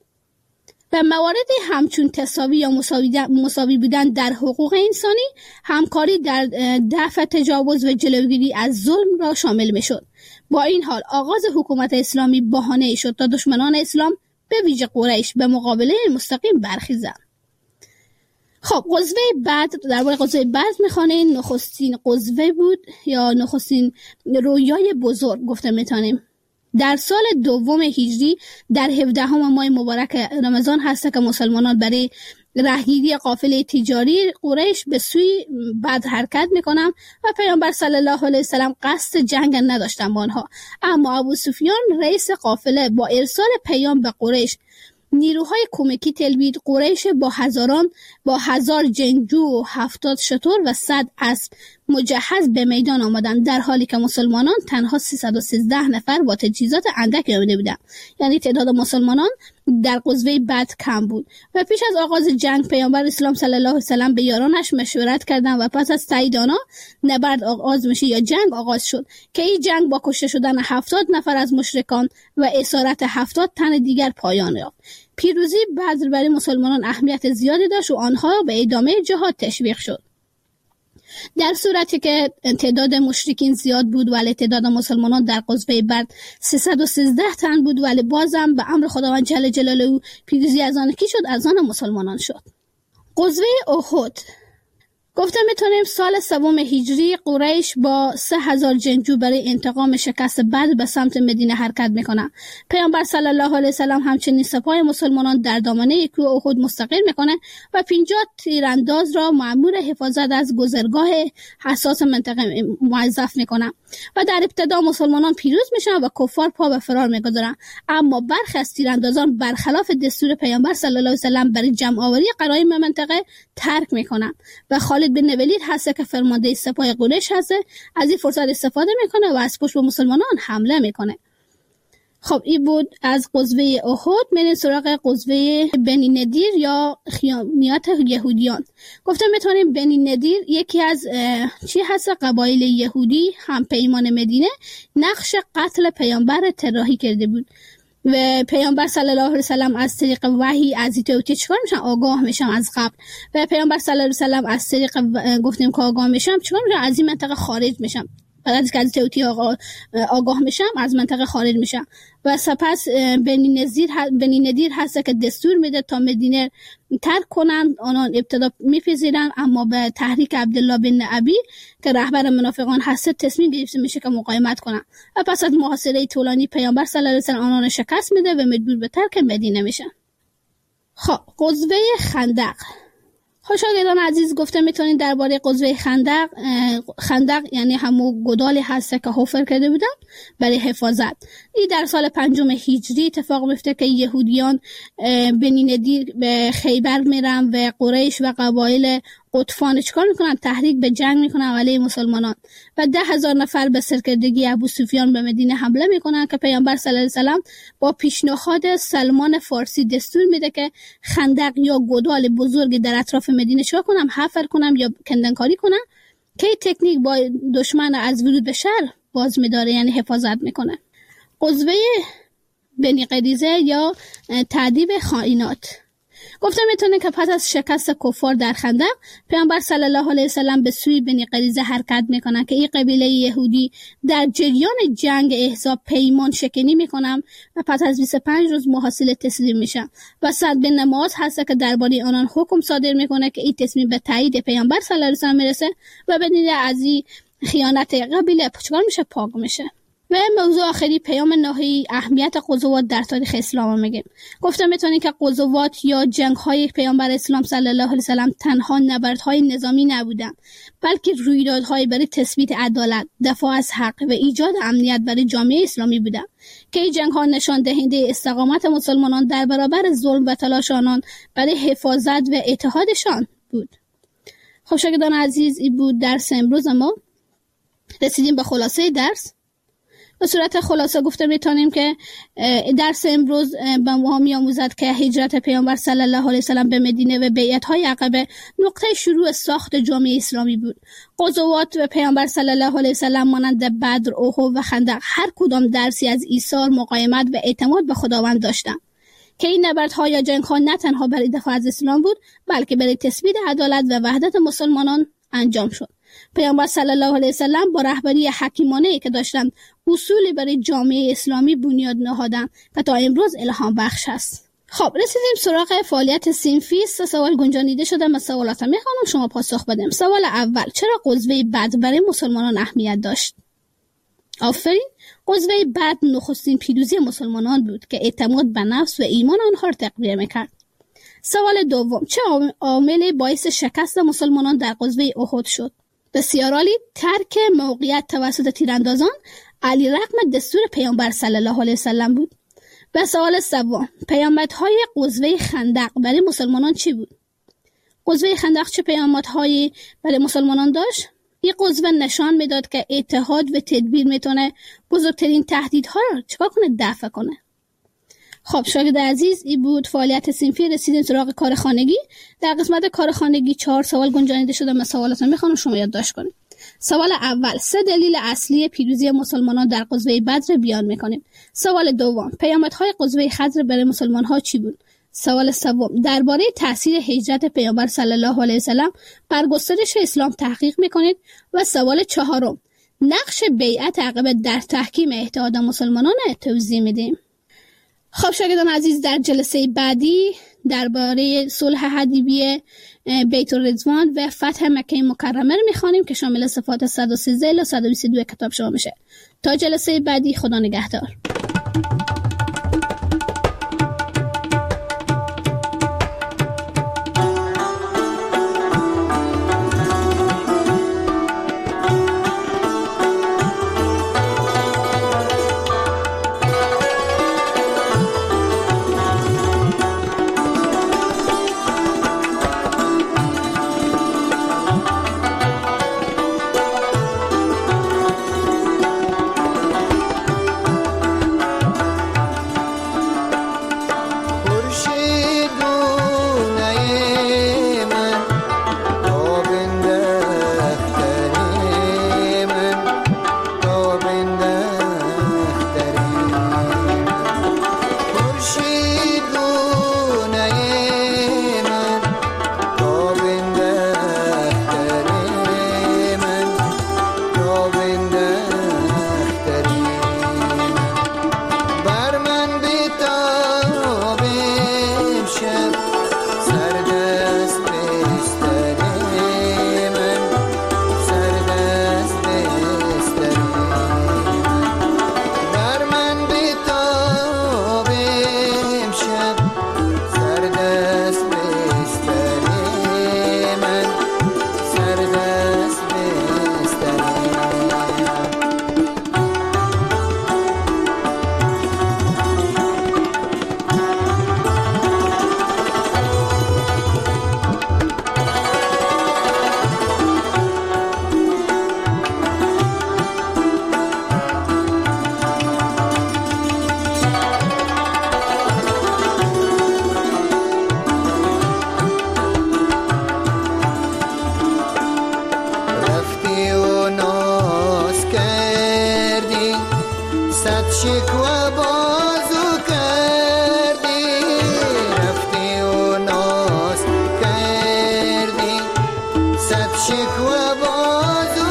و مواردی همچون تساوی یا مساوی بودن در حقوق انسانی، همکاری در دفع تجاوز و جلوگیری از ظلم را شامل میشد. با این حال آغاز حکومت اسلامی بهانه شد تا دشمنان اسلام به ویژه قریش به مقابله مستقیم برخیزند. خب غزوه بدر، درباره غزوه بدر میخوانیم. نخستین غزوه بود یا نخستین رویای بزرگ گفته میتونیم. در سال دوم هجری در هفدهم ماه مبارک رمضان هست که مسلمانان برای راهگیری قافله تجاری قریش به سوی بدر حرکت میکنن و پیامبر صلی الله علیه وسلم قصد جنگ نداشتن با آنها، اما ابو سفیان رئیس قافله با ارسال پیام به قریش نیروهای کمکی تلبید. قریش با هزاران با هزار جنگجو و هفتاد شتر و صد اسب مجهز به میدان آمدند، در حالی که مسلمانان تنها سیصد و سیزده نفر با تجهیزات اندکی آمده بودند. یعنی تعداد مسلمانان در غزوه بدر کم بود. و پیش از آغاز جنگ پیامبر اسلام صلی الله علیه وسلم به یارانش مشورت کردند و پس از تایید آنها نبرد آغاز میشه یا جنگ آغاز شد که این جنگ با کشته شدن هفتاد نفر از مشرکان و اسارت هفتاد تن دیگر پایان یافت. پیروزی بدر برای مسلمانان اهمیت زیادی داشت و آنها به ادامه جهاد تشویق شد. در صورتی که تعداد مشرکین زیاد بود ولی تعداد مسلمانان در غزوه بدر سیصد و سیزده تن بود، ولی بازم به امر خداوند جل جلاله پیروزی از آن کی شد؟ از آن مسلمانان شد. غزوه احد گفته میتونیم سال سوم هجری قریش با سه هزار جنگجو برای انتقام شکست بدر به سمت مدینه حرکت میکنن. پیامبر صلی الله علیه وسلم همچنین سپاه مسلمانان در دامنه کوه احد مستقر میکنه و پنجاه تیرانداز را مأمور حفاظت از گذرگاه حساس منطقه موظف میکنن و در ابتدا مسلمانان پیروز میشن و کفار پا به فرار میگذارن، اما برخی از تیراندازان برخلاف دستور پیامبر صلی الله علیه وسلم برای جمع آوری غنایم منطقه ترک میکنن و خالد بن ولید هست که فرمانده سپاه قریش هست از این فرصت استفاده میکنه و از پشت به مسلمانان حمله میکنه. خب این بود از غزوه احد. میریم سراغ غزوه بنی نضیر یا خیانیات یهودیان. گفتم میتونیم بنی نضیر یکی از چی هست؟ قبایل یهودی هم پیمان مدینه نقش قتل پیامبر طراحی کرده بود و پیامبر صلی الله علیه وسلم از طریق وحی از این توتی چیکار میشن؟ آگاه میشن از قبل. و پیامبر صلی الله علیه وسلم از طریق گفتیم که آگاه میشن چیکار میشن؟ از این منطقه خارج میشن. بعد از که از توتی آگاه, آگاه میشن از منطقه خارج میشن و سپس بنی نضیر بنی نضیر هست که دستور میده تا مدینه ترک کنن. آنان ابتدا میپذیرن، اما به تحریک عبدالله بن ابی که رهبر منافقان هست تصمیم گرفته میشه که مقاومت کنن و پس از محاصره طولانی پیامبر صلی الله علیه وسلم آنان شکست میده و مجبور به ترک مدینه میشن. خب غزوه خندق خوشاگردان عزیز، گفته میتونید درباره غزوه خندق، خندق یعنی همون گودالی هست که حفر کرده بودن برای حفاظت. این در سال پنجم هجری اتفاق میفته که یهودیان بنی نضیر به خیبر میرن و قریش و قبایل قطفان چیکار میکنن؟ تحریک به جنگ میکنن علیه مسلمانان و ده هزار نفر به سرکردگی ابو سفیان به مدینه حمله میکنن که پیامبر صلی الله علیه و سلم با پیشنهاد سلمان فارسی دستور میده که خندق یا گودال بزرگی در اطراف مدینه چیکار کنم؟ حفر کنم یا کندنکاری کنم که این تکنیک با دشمن از ورود به شهر باز میداره، یعنی حفاظت میکنه. غزوه بنی قریظه یا تعذیب خائنات. گفتم میتونه که پس از شکست کفار در خندق، پیامبر صلی الله علیه و سلم به سوی بنی قریظه حرکت میکنن که این قبیله یهودی در جریان جنگ احزاب پیمان شکنی میکنن و پس از بیست و پنج روز محاصره تسلیم میشن و سعد بن معاذ هست که درباره آنان حکم صادر میکنه که این تصمیم به تایید پیامبر صلی الله علیه و سلم میرسه و بدون از این خیانت قبیله چیکار میشه؟ پاک میشه. و موضوع آخری پیام نهایی اهمیت غزوات در تاریخ اسلام میگیم. گفتم میتونید که غزوات یا جنگ‌های پیامبر اسلام صلی الله علیه و سلم تنها نبردهای نظامی نبودند، بلکه رویدادهای برای تثبیت عدالت، دفاع از حق و ایجاد امنیت برای جامعه اسلامی بودند که این جنگ‌ها نشان دهنده استقامت مسلمانان در برابر ظلم و تلاش آنان برای حفاظت و اتحادشان بود. خب شاگردان عزیز، این بود درس امروز ما. رسیدیم به خلاصه درس. به صورت خلاصه گفته میتونیم که درس امروز به ما می‌آموزد که هجرت پیامبر صلی الله علیه و سلم به مدینه و بیعت‌های عقبه نقطه شروع ساخت جامعه اسلامی بود. غزوات و پیامبر صلی الله علیه و سلم مانند بدر، احد و خندق هر کدام درسی از ایثار، مقاومت و اعتماد به خداوند داشتند که این نبردها یا جنگ‌ها نه تنها برای دفاع از اسلام بود، بلکه برای تثبیت عدالت و وحدت مسلمانان انجام شد. پیامبر صلی الله علیه و سلم با رهبری حکیمانه‌ای که داشتند اصولی برای جامعه اسلامی بنیاد نهادند که تا امروز الهام بخش است. خب رسیدیم سراغ فعالیت صنفی. سه سوال گنجانیده شده. من سوالات میخوام شما پاسخ بدیم. سوال اول: چرا غزوه بدر برای مسلمانان اهمیت داشت؟ آفرین. غزوه بدر نخستین پیروزی مسلمانان بود که اعتماد به نفس و ایمان آنها را تقویت می‌کرد. سوال دوم: چه عاملی باعث شکست مسلمانان در غزوه احد شد؟ بسیار عالی. ترک موقعیت توسط تیراندازان علی رغم دستور پیامبر صلی الله علیه و سلم بود. و سوال سوم: پیامدهای غزوه خندق برای مسلمانان چی بود؟ غزوه خندق چه پیامدهایی برای مسلمانان داشت؟ این غزوه نشان میداد که اتحاد و تدبیر میتونه بزرگترین تهدیدها رو چیکار کنه؟ دفع کنه. خب شاگرد عزیز، این بود فعالیت صنفی. رسیدیم سراغ کار خانگی. در قسمت کار خانگی چهار سوال گنجانیده شده. من سوالاتون میخوام شما یادداشت کنید. سوال اول: سه دلیل اصلی پیروزی مسلمانان در غزوه بدر بیان میکنیم. سوال دوم: پیامدهای غزوه خندق برای مسلمان‌ها چی بود؟ سوال سوم: درباره تاثیر هجرت پیامبر صلی الله علیه و سلم بر گسترش اسلام تحقیق میکنید. و سوال چهارم: نقش بیعت عقبه در تحکیم اتحاد مسلمانان توضیح میدیم. خب شاگردان عزیز، در جلسه بعدی درباره صلح حدیبیه، بیت الرضوان و فتح مکه مکرمه رو میخوانیم که شامل صفحات صد و سیزده الی صد و بیست و دو کتاب شما میشه. تا جلسه بعدی، خدا نگهدار. شکوه بازو کردی، رفتی و ناز کردی، صد شکوه بازو